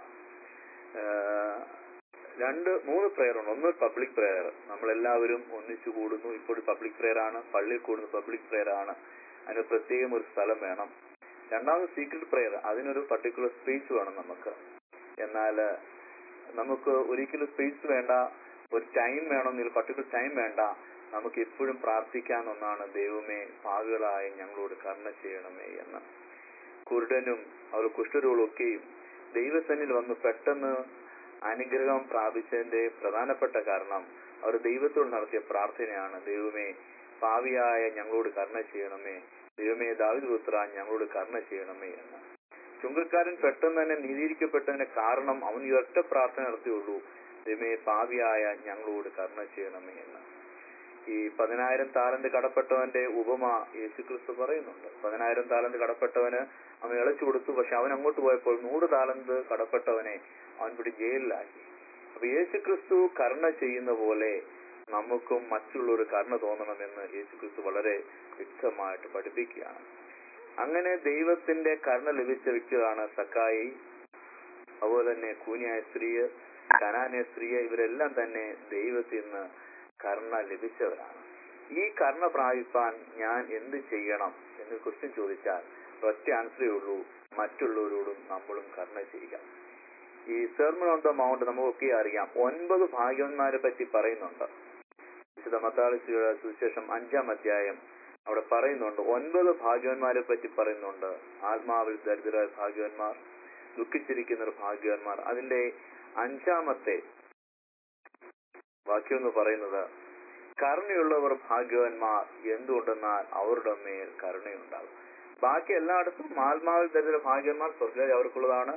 രണ്ട് മൂന്ന് പ്രെയർ ഉണ്ട്. ഒന്ന് പബ്ലിക് പ്രെയർ, നമ്മളെല്ലാവരും ഒന്നിച്ചു കൂടുന്നു, ഇപ്പോൾ പബ്ലിക് പ്രെയർ ആണ്, പള്ളിയിൽ കൂടുന്ന പബ്ലിക് പ്രെയർ ആണ്, അതിന് പ്രത്യേകം ഒരു സ്ഥലം വേണം. രണ്ടാമത് സീക്രട്ട് പ്രെയർ, അതിനൊരു പർട്ടിക്കുലർ സ്പേസ് വേണം നമുക്ക്. എന്നാൽ നമുക്ക് ഒരിക്കലും സ്പേസ് വേണ്ട, ഒരു ടൈം വേണമെന്നില്ല, പർട്ടിക്കുലർ ടൈം വേണ്ട, നമുക്ക് എപ്പോഴും പ്രാർത്ഥിക്കാവുന്ന ഒന്നാണ്, ദൈവമേ പാവികളായ ഞങ്ങളോട് കരുണ ചെയ്യണമേ എന്ന്. കുരുടനും അവർ കുഷ്ഠരോഗികളും ഒക്കെയും ദൈവസന്നിധിയിൽ വന്ന് പെട്ടെന്ന് അനുഗ്രഹം പ്രാപിച്ചതിന്റെ പ്രധാനപ്പെട്ട കാരണം അവർ ദൈവത്തോട് നടത്തിയ പ്രാർത്ഥനയാണ്, ദൈവമേ പാവിയായ ഞങ്ങളോട് കരുണ ചെയ്യണമേ, ദൈവമേ ദാവീദ് പുത്രാ ഞങ്ങളോട് കരുണ ചെയ്യണമേ എന്ന്. ചുങ്കക്കാരൻ പെട്ടെന്ന് തന്നെ നീതീകരിക്കപ്പെട്ടതിന്റെ കാരണം അവൻ ഈ ഒറ്റ പ്രാർത്ഥന നടത്തിയുള്ളൂ, ദൈവമേ പാവിയായ ഞങ്ങളോട് കരുണ ചെയ്യണമേ എന്ന്. ഈ പതിനായിരം താലന്ത് കടപ്പെട്ടവന്റെ ഉപമ യേശുക്രിസ്തു പറയുന്നുണ്ട്. പതിനായിരം താലന്ത് കടപ്പെട്ടവന് അവൻ ഇളച്ചു കൊടുത്തു, പക്ഷെ അവൻ അങ്ങോട്ട് പോയപ്പോൾ നൂറ് താലന്ത് കടപ്പെട്ടവനെ അവൻ പിടി ജയിലിലാക്കി. അപ്പൊ യേശുക്രിസ്തു കരുണ ചെയ്യുന്ന പോലെ നമുക്കും മറ്റുള്ളവർ കരുണ തോന്നണമെന്ന് യേശുക്രിസ്തു വളരെ വ്യക്തമായിട്ട് പഠിപ്പിക്കുകയാണ്. അങ്ങനെ ദൈവത്തിന്റെ കരുണ ലഭിച്ച വ്യക്തികളാണ് സക്കായി, അതുപോലെ തന്നെ കൂനിയായ സ്ത്രീ, കനാന്യ സ്ത്രീ, ഇവരെല്ലാം തന്നെ ദൈവത്തിൽ നിന്ന് കരുണ ലഭിച്ചവരാണ്. ഈ കരുണ പ്രാപിപ്പാൻ ഞാൻ എന്ത് ചെയ്യണം എന്ന് ക്വസ്റ്റ്യൻ ചോദിച്ചാൽ ഒറ്റ ആൻസറേ ഉള്ളൂ, മറ്റുള്ളവരോടും നമ്മളും കരുണ ചെയ്യുക. ഈ സെർമൺ ഓൺ ദ മൗണ്ട് നമുക്കൊക്കെ അറിയാം, ഒൻപത് ഭാഗ്യവന്മാരെ പറ്റി പറയുന്നുണ്ട്. വിശുദ്ധ മത്തായി സുവിശേഷം അഞ്ചാം അധ്യായം അവിടെ പറയുന്നുണ്ട്, ഒൻപത് ഭാഗ്യവന്മാരെ പറ്റി പറയുന്നുണ്ട്. ആത്മാവിൽ ദരിദ്രരായ ഭാഗ്യവന്മാർ, ദുഃഖിച്ചിരിക്കുന്നവർ ഭാഗ്യവന്മാർ. അതിന്റെ അഞ്ചാമത്തെ വാക്യം എന്ന് പറയുന്നത്, കരുണയുള്ളവർ ഭാഗ്യവന്മാർ, എന്തുകൊണ്ടെന്നാൽ അവരുടെ മേൽ കരുണയുണ്ടാകും. ബാക്കി എല്ലായിടത്തും ആത്മാവിൽ ദരിദ്ര ഭാഗ്യവന്മാർ, സ്വർഗ്ഗരാജ്യം അവർക്കുള്ളതാണ്.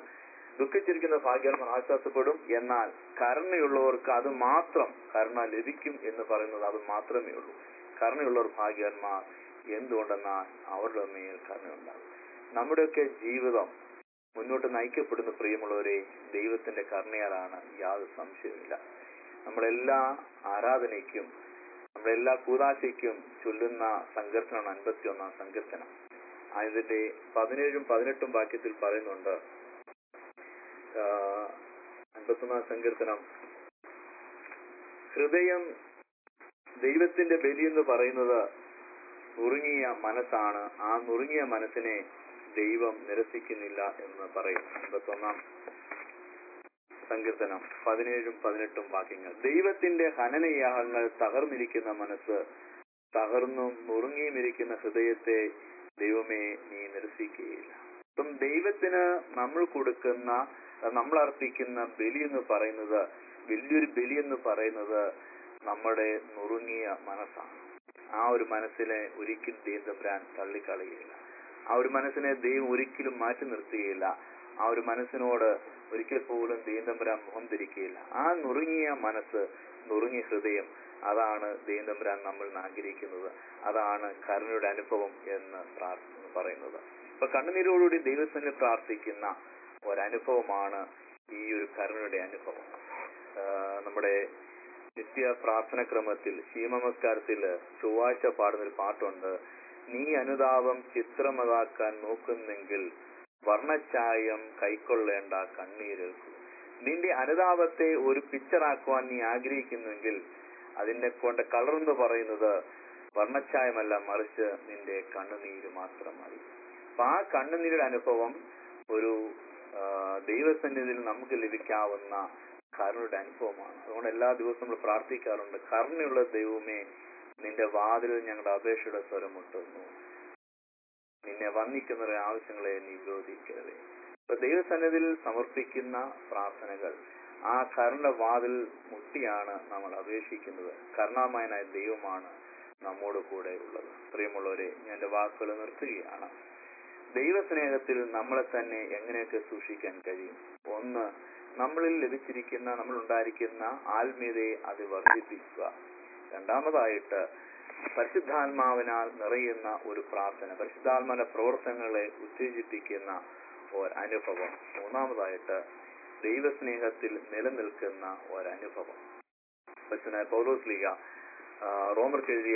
ദുഃഖിച്ചിരിക്കുന്ന ഭാഗ്യവാന്മാർ ആശ്വാസപ്പെടും. എന്നാൽ കരുണയുള്ളവർക്ക് അത് മാത്രം കരുണ ലഭിക്കും എന്ന് പറയുന്നത് അത് മാത്രമേ ഉള്ളൂ. കരുണയുള്ളവർ ഭാഗ്യവാന്മാർ. എന്തുകൊണ്ടെന്നാൽ അവരുടെ മേൽ കരുണയുണ്ടാകും. നമ്മുടെയൊക്കെ ജീവിതം മുന്നോട്ട് നയിക്കപ്പെടുന്ന പ്രിയമുള്ളവരെ ദൈവത്തിന്റെ കരുണയാലാണ്, യാതൊരു സംശയവുമില്ല. നമ്മളെല്ലാ ആരാധനയ്ക്കും നമ്മളെല്ലാ കൂതാശയ്ക്കും ചൊല്ലുന്ന സങ്കീർത്തനമാണ് അൻപത്തി ഒന്നാം സങ്കീർത്തനം. അതിന്റെ പതിനേഴും പതിനെട്ടും വാക്യത്തിൽ പറയുന്നുണ്ട്, അൻപത്തൊന്നാം സങ്കീർത്തനം, ഹൃദയം ദൈവത്തിന്റെ ബലി എന്ന് പറയുന്നത് നുറുങ്ങിയ മനസ്സാണ്. ആ നുറുങ്ങിയ മനസ്സിനെ ദൈവം നിരസിക്കുന്നില്ല എന്ന് പറയും. അൻപത്തൊന്നാം സങ്കീർത്തനം പതിനേഴും പതിനെട്ടും വാക്യങ്ങൾ. ദൈവത്തിന്റെ ഹനനയാഗങ്ങൾ തകർന്നിരിക്കുന്ന മനസ്സ്, തകർന്നും നുറുങ്ങിയും ഇരിക്കുന്ന ഹൃദയത്തെ ദൈവമേ നീ നിരസിക്കുകയില്ല. അപ്പം ദൈവത്തിന് നമ്മൾ കൊടുക്കുന്ന, നമ്മൾ അർപ്പിക്കുന്ന ബലി എന്ന് പറയുന്നത്, വലിയൊരു ബലി എന്ന് പറയുന്നത് നമ്മുടെ നുറുങ്ങിയ മനസ്സാണ്. ആ ഒരു മനസ്സിനെ ഒരിക്കലും ദൈവം തമ്പുരാൻ തള്ളിക്കളയുകയില്ല. ആ ഒരു മനസ്സിനെ ദൈവം ഒരിക്കലും മാറ്റി നിർത്തുകയില്ല. ആ ഒരു മനസ്സിനോട് ഒരിക്കൽ പോലും ദൈവം തമ്പുരാൻ മുഖം തിരിക്കുകയില്ല. ആ നുറുങ്ങിയ മനസ്സ്, നുറുങ്ങിയ ഹൃദയം, അതാണ് ദൈവം തമ്പുരാൻ നമ്മൾ ആഗ്രഹിക്കുന്നത്. അതാണ് കരുണയുടെ അനുഭവം എന്ന് പ്രാർത്ഥന പറയുന്നത്. അപ്പൊ കണ്ണുനീരോടുകൂടി ദൈവത്തിന് പ്രാർത്ഥിക്കുന്ന ഒരനുഭവമാണ് ഈ ഒരു കരുണയുടെ അനുഭവം. നമ്മുടെ നിത്യ പ്രാർത്ഥന ക്രമത്തിൽ ശീമനമസ്കാരത്തിൽ ചൊവ്വാഴ്ച പാടുന്നൊരു പാട്ടുണ്ട്, നീ അനുതാപം ചിത്രമതാക്കാൻ നോക്കുന്നെങ്കിൽ വർണ്ണച്ചായം കൈക്കൊള്ളേണ്ട കണ്ണീരേൽക്കൂ. നിന്റെ അനുതാപത്തെ ഒരു പിക്ചറാക്കുവാൻ നീ ആഗ്രഹിക്കുന്നുവെങ്കിൽ അതിനെ കൊണ്ട് കളർ എന്ന് പറയുന്നത് വർണ്ണച്ചായമല്ല, മറിച്ച് നിന്റെ കണ്ണുനീര് മാത്രം മതി. അപ്പൊ ആ കണ്ണുനീരുടെ അനുഭവം ഒരു ദൈവസന്നിധിയിൽ നമുക്ക് ലഭിക്കാവുന്ന കരുണയുടെ അനുഭവമാണ്. അതുകൊണ്ട് എല്ലാ ദിവസവും നമ്മൾ പ്രാർത്ഥിക്കാറുണ്ട്, കരുണയുള്ള ദൈവമേ നിന്റെ വാതിൽ ഞങ്ങളുടെ അപേക്ഷയുടെ സ്വരം മുട്ടുന്നു, നിന്നെ വന്ദിക്കുന്ന ആവശ്യങ്ങളെ നീ വിരോധിക്കരുതേ. അപ്പൊ ദൈവസന്നിധിയിൽ സമർപ്പിക്കുന്ന പ്രാർത്ഥനകൾ ആ കരുണ വാതിൽ മുട്ടിയാണ് നമ്മൾ അപേക്ഷിക്കുന്നത്. കരുണാമയനായ ദൈവമാണ് നമ്മോട് കൂടെ ഉള്ളത്. പ്രിയമുള്ളവരെ, ഞാൻ എന്റെ വാക്കുകൾ നിർത്തുകയാണ്. ദൈവസ്നേഹത്തിൽ നമ്മളെ തന്നെ എങ്ങനെയൊക്കെ സൂക്ഷിക്കാൻ കഴിയും? ഒന്ന്, നമ്മളിൽ ലഭിച്ചിരിക്കുന്ന, നമ്മൾ ഉണ്ടായിരിക്കുന്ന ആത്മീയതയെ അത് വർദ്ധിപ്പിക്കുക. രണ്ടാമതായിട്ട് പരിശുദ്ധാത്മാവിനാൽ നിറയുന്ന ഒരു പ്രാർത്ഥന, പരിശുദ്ധാത്മാവിന്റെ പ്രവർത്തനങ്ങളെ ഉത്തേജിപ്പിക്കുന്ന ഒരനുഭവം. മൂന്നാമതായിട്ട് ദൈവസ്നേഹത്തിൽ നിലനിൽക്കുന്ന ഒരനുഭവം. പരിശുദ്ധനായ പൗലോസ് ശ്ലീഹ റോമർക്ക് എഴുതിയ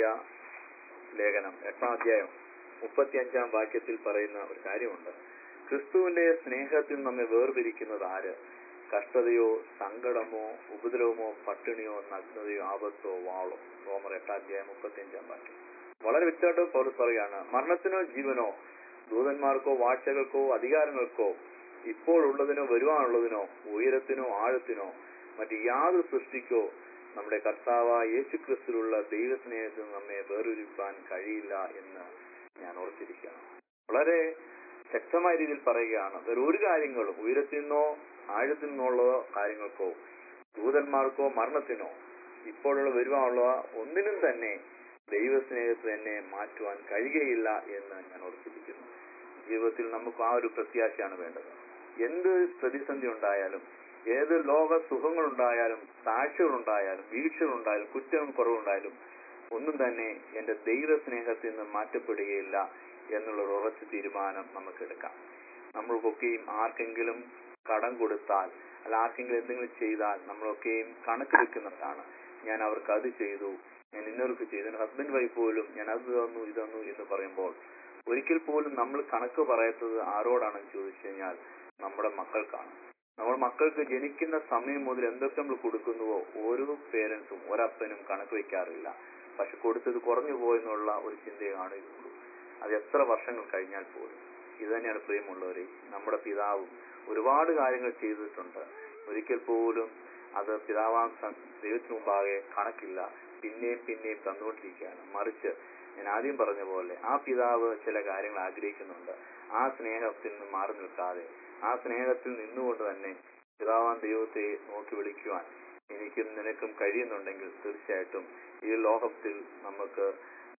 ലേഖനം എട്ടാം അധ്യായം മുപ്പത്തി അഞ്ചാം വാക്യത്തിൽ പറയുന്ന ഒരു കാര്യമുണ്ട്, ക്രിസ്തുവിന്റെ സ്നേഹത്തിൽ നമ്മെ വേർപിരിക്കുന്നത് ആര്? കഷ്ടതയോ സങ്കടമോ ഉപദ്രവമോ പട്ടിണിയോ നഗ്നതയോ ആപത്തോ വാളോ. റോമർ എട്ടാം അധ്യായം മുപ്പത്തി അഞ്ചാം വാക്യം വളരെ വ്യക്തമായിട്ട് പൗലോസ് പറയുകയാണ്, മരണത്തിനോ ജീവനോ ദൂതന്മാർക്കോ വാഴ്ചകൾക്കോ അധികാരങ്ങൾക്കോ ഇപ്പോഴുള്ളതിനോ വരുവാനുള്ളതിനോ ഉയരത്തിനോ ആഴത്തിനോ മറ്റ് യാതൊരു സൃഷ്ടിക്കോ നമ്മുടെ കർത്താവായ യേശു ക്രിസ്തുവിലുള്ള ദൈവസ്നേഹത്തിൽ നമ്മെ വേർതിരിക്കാൻ കഴിയില്ല എന്ന് ഞാൻ ഓർത്തിരിക്കുകയാണ്. വളരെ ശക്തമായ രീതിയിൽ പറയുകയാണ്, വേറെ ഒരു കാര്യങ്ങളും ഉയരത്തിൽ നിന്നോ ആഴത്തിൽ നിന്നുള്ള കാര്യങ്ങൾക്കോ ദൂതന്മാർക്കോ മരണത്തിനോ ഇപ്പോഴുള്ള വരുവാനുള്ള ഒന്നിനും തന്നെ ദൈവസ്നേഹത്തിൽ എന്നെ മാറ്റുവാൻ കഴിയുകയില്ല എന്ന് ഞാൻ ഓർത്തിരിക്കുന്നു. ജീവിതത്തിൽ നമുക്ക് ആ ഒരു പ്രത്യാശയാണ് വേണ്ടത്. എന്ത് പ്രതിസന്ധി ഉണ്ടായാലും, ഏത് ലോക സുഖങ്ങളുണ്ടായാലും, താഴ്ചകളുണ്ടായാലും, വീഴ്ചകളുണ്ടായാലും, കുറ്റവും കുറവുണ്ടായാലും ഒന്നും തന്നെ എന്റെ ദൈവസ്നേഹത്തിൽ നിന്ന് മാറ്റപ്പെടുകയില്ല എന്നുള്ളൊരു ഉറച്ച തീരുമാനം നമുക്കെടുക്കാം. നമ്മൾക്കൊക്കെയും ആർക്കെങ്കിലും കടം കൊടുത്താൽ, അല്ല ആർക്കെങ്കിലും എന്തെങ്കിലും ചെയ്താൽ നമ്മളൊക്കെയും കണക്ക് വെക്കുന്നതാണ്. ഞാൻ അവർക്ക് അത് ചെയ്തു, ഞാൻ ഇന്നവർക്ക് ചെയ്തു, എന്റെ ഹസ്ബൻഡ് വൈഫ് പോലും ഞാൻ അത് തന്നു ഇത് തന്നു എന്ന് പറയുമ്പോൾ ഒരിക്കൽ പോലും നമ്മൾ കണക്ക് പറയാത്തത് ആരോടാണെന്ന് ചോദിച്ചു കഴിഞ്ഞാൽ നമ്മുടെ മക്കൾക്കാണ്. നമ്മുടെ മക്കൾക്ക് ജനിക്കുന്ന സമയം മുതൽ എന്തൊക്കെ നമ്മൾ കൊടുക്കുന്നുവോ ഓരോ പേരൻസും ഒരപ്പനും കണക്ക് വെക്കാറില്ല. പക്ഷെ കൊടുത്തത് കുറഞ്ഞു പോയെന്നുള്ള ഒരു ചിന്തയെ കാണുകയുള്ളൂ. അത് എത്ര വർഷങ്ങൾ കഴിഞ്ഞാൽ പോലും. ഇത് തന്നെയാണ് പ്രിയമുള്ളവരെ, നമ്മുടെ പിതാവും ഒരുപാട് കാര്യങ്ങൾ ചെയ്തിട്ടുണ്ട്. ഒരിക്കൽ പോലും അത് പിതാവാം ദൈവത്തിന് മുമ്പാകെ കണക്കില്ല, പിന്നെയും പിന്നെയും തന്നുകൊണ്ടിരിക്കുകയാണ്. മറിച്ച് ഞാൻ ആദ്യം പറഞ്ഞ പോലെ ആ പിതാവ് ചില കാര്യങ്ങൾ ആഗ്രഹിക്കുന്നുണ്ട്. ആ സ്നേഹത്തിൽ നിന്ന് മാറി നിൽക്കാതെ ആ സ്നേഹത്തിൽ നിന്നുകൊണ്ട് തന്നെ പിതാവാൻ ദൈവത്തെ നോക്കി വിളിക്കുവാൻ എനിക്കും നിനക്കും കഴിയുന്നുണ്ടെങ്കിൽ തീർച്ചയായിട്ടും ഈ ലോകത്തിൽ നമുക്ക്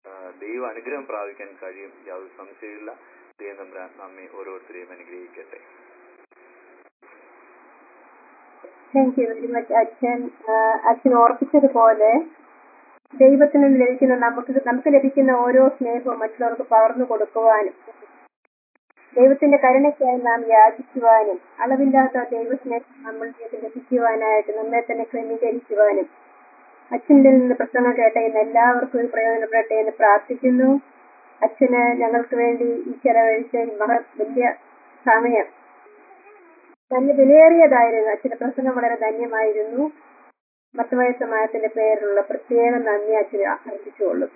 ദൈവ അനുഗ്രഹം പ്രാപിക്കാൻ കഴിയും, യാതൊരു സംശയമില്ല. ദൈവം തമ്പുരാൻ നമ്മെ ഓരോരുത്തരെയും അനുഗ്രഹിക്കട്ടെ. താങ്ക് യു വെരി മച്ച് അച്ഛൻ. ആ, അച്ഛൻ ഓർപ്പിച്ചതുപോലെ ദൈവത്തിൽ നിന്ന് ലഭിക്കുന്ന നമുക്ക് നമുക്ക് ലഭിക്കുന്ന ഓരോ സ്നേഹവും മറ്റുള്ളവർക്ക് പകർന്നു കൊടുക്കുവാനും ദൈവത്തിന്റെ കരുണയ്ക്കായി നാം യാചിക്കുവാനും അളവില്ലാത്ത ദൈവസ്നേഹം നമ്മളിലേക്ക് ലഭിക്കുവാനായിട്ട് നമ്മെ തന്നെ ക്രമീകരിക്കുവാനും അച്ഛൻ്റെ നിന്ന് പ്രസംഗം കേട്ട ഇന്ന് എല്ലാവർക്കും ഒരു പ്രയോജനപ്പെടട്ടെ എന്ന് പ്രാർത്ഥിക്കുന്നു. അച്ഛന് ഞങ്ങൾക്ക് വേണ്ടി ഈ ചെലവഴിച്ച ഈ മഹ വലിയ സമയം നല്ല വിലയേറിയതായിരുന്നു. അച്ഛന്റെ പ്രസംഗം വളരെ ധന്യമായിരുന്നു. മത്തമായ സമാജത്തിന്റെ പേരിലുള്ള പ്രത്യേക നന്ദി അച്ഛന് അർപ്പിച്ചുകൊള്ളും.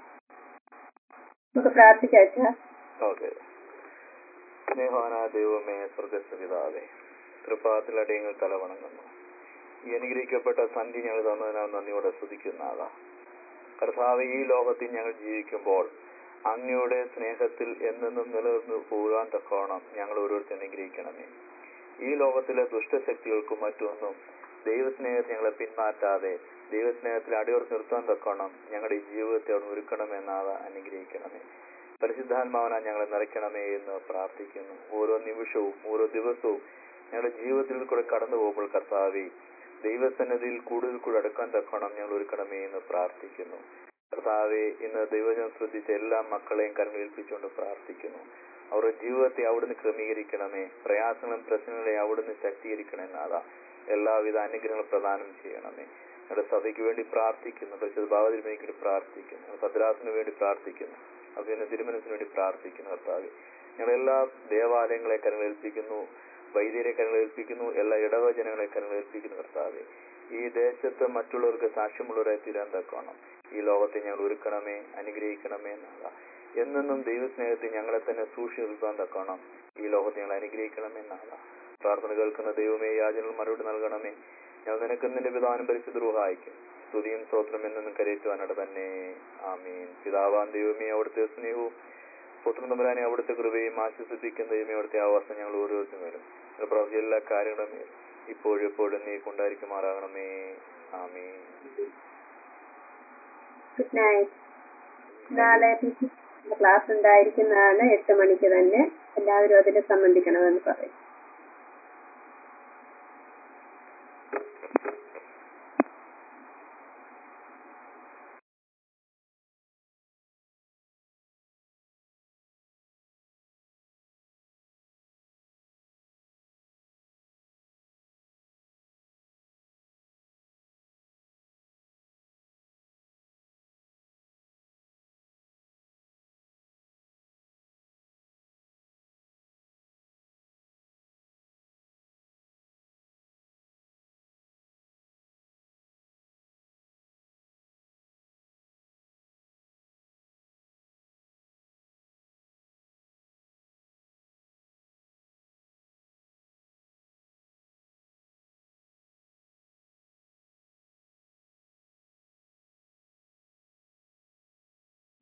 നമുക്ക് പ്രാർത്ഥിക്കാം അച്ഛാ. ഓക്കെ. സ്നേഹവാനായ ദൈവമേ, സ്വർഗ്ഗസ്ഥ പിതാവേ, കൃപാത്തിൽ അടിയങ്ങൾ തലവണങ്ങുന്നു. ഈ അനുഗ്രഹിക്കപ്പെട്ട സന്ധ്യ ഞങ്ങൾ തന്നതിനാൽ നന്ദിയോടെ സ്തുതിക്കുന്നതാ കർത്താവ്. ഈ ലോകത്തിൽ ഞങ്ങൾ ജീവിക്കുമ്പോൾ അങ്ങയുടെ സ്നേഹത്തിൽ എന്നെന്നും നിലനിന്ന് പോകാൻ തക്കോണം ഞങ്ങൾ ഓരോരുത്തരും അനുഗ്രഹിക്കണമേ. ഈ ലോകത്തിലെ ദുഷ്ടശക്തികൾക്കും മറ്റൊന്നും ദൈവസ്നേഹത്തെ ഞങ്ങളെ പിന്മാറ്റാതെ ദൈവസ്നേഹത്തിൽ അടിയുറച്ച് നിർത്താൻ തക്കോണം ഞങ്ങളുടെ ഈ ജീവിതത്തെ അവിടെ ഒരുക്കണമെന്നാണ് അനുഗ്രഹിക്കണമേ. പരിശുദ്ധാത്മാവനാ ഞങ്ങളെ നിറയ്ക്കണമേ എന്ന് പ്രാർത്ഥിക്കുന്നു. ഓരോ നിമിഷവും ഓരോ ദിവസവും ഞങ്ങളുടെ ജീവിതത്തിൽ കൂടെ കടന്നു പോകുമ്പോൾ കർത്താവേ, ദൈവസന്നിധിയിൽ കൂടുതൽ കൂടെ അടുക്കാൻ തക്കോണം ഞങ്ങൾ ഒരുക്കണമേ എന്ന് പ്രാർത്ഥിക്കുന്നു. കർത്താവെ, ഇന്ന് ദൈവജനം ശ്രദ്ധിച്ച എല്ലാ മക്കളെയും കരമേൽപ്പിച്ചുകൊണ്ട് പ്രാർത്ഥിക്കുന്നു. അവരുടെ ജീവിതത്തെ അവിടുന്ന് ക്രമീകരിക്കണമേ. പ്രയാസങ്ങളും പ്രശ്നങ്ങളെയും അവിടുന്ന് ശക്തീകരിക്കണമെന്നാതാ എല്ലാവിധ അനുഗ്രഹങ്ങളും പ്രദാനം ചെയ്യണമേ. ഞങ്ങളുടെ സഭയ്ക്ക് വേണ്ടി പ്രാർത്ഥിക്കുന്നു. പരിശുദ്ധ ഭാവത്തിന് വേണ്ടി പ്രാർത്ഥിക്കുന്നു. ഭദ്രാസിന് വേണ്ടി പ്രാർത്ഥിക്കുന്നു. അഭിനന്ദ തിരുമനസിന് വേണ്ടി പ്രാർത്ഥിക്കുന്നു. കർത്താവെ, ഞങ്ങളെല്ലാ ദേവാലയങ്ങളെ കരമേൽപ്പിക്കുന്നു. വൈദ്യരെ കരമേൽപ്പിക്കുന്നു. എല്ലാ ഇടവജനങ്ങളെ കരമേൽപ്പിക്കുന്നു. കർത്താവെ, ഈ ദേശത്ത് മറ്റുള്ളവർക്ക് സാക്ഷ്യമുള്ളവരായി തീരാൻ തക്കണം ഈ ലോകത്തെ ഞങ്ങൾ ഒരുക്കണമേ, അനുഗ്രഹിക്കണമേ എന്നാകാം. എന്നെന്നും ദൈവസ്നേഹത്തെ ഞങ്ങളെ തന്നെ സൂക്ഷിച്ചു നിർത്താൻ തക്കണം ഈ ലോകത്തെ ഞങ്ങൾ അനുഗ്രഹിക്കണമേ എന്നാകാം. പ്രാർത്ഥന കേൾക്കുന്ന ദൈവമേ, യാചനകൾ മറുപടി നൽകണമേ. ഞങ്ങൾ നിനക്ക് നിന്റെ പിതാവിനും പരിശുദ്ധ റൂഹായിക്കും സ്തുതിയും സ്തോത്രം എന്നും കരയേറ്റുവാനായിട്ട് തന്നെ. ആമീൻ. പിതാവാൻ ദൈവമേ, അവിടുത്തെ സ്നേഹവും പുത്രൻ തമ്പുരാനെ അവിടുത്തെ കൃപയും ആശ്വസിപ്പിക്കുന്ന ദൈവമേ, അവിടുത്തെ ആവാസം ഞങ്ങൾ ഓരോരുത്തരും വരും പ്രവർത്തി എല്ലാ കാര്യങ്ങളും ഇപ്പോഴും എപ്പോഴും നീ കൊണ്ടായിരിക്കുമാറാകണമേ. ആമീൻ. Good night. നാളെ ക്ലാസ് ഉണ്ടായിരിക്കുന്നതാണ് എട്ട് മണിക്ക് തന്നെ. എല്ലാവരും അതിൽ സംബന്ധിക്കണമെന്ന് പറയും.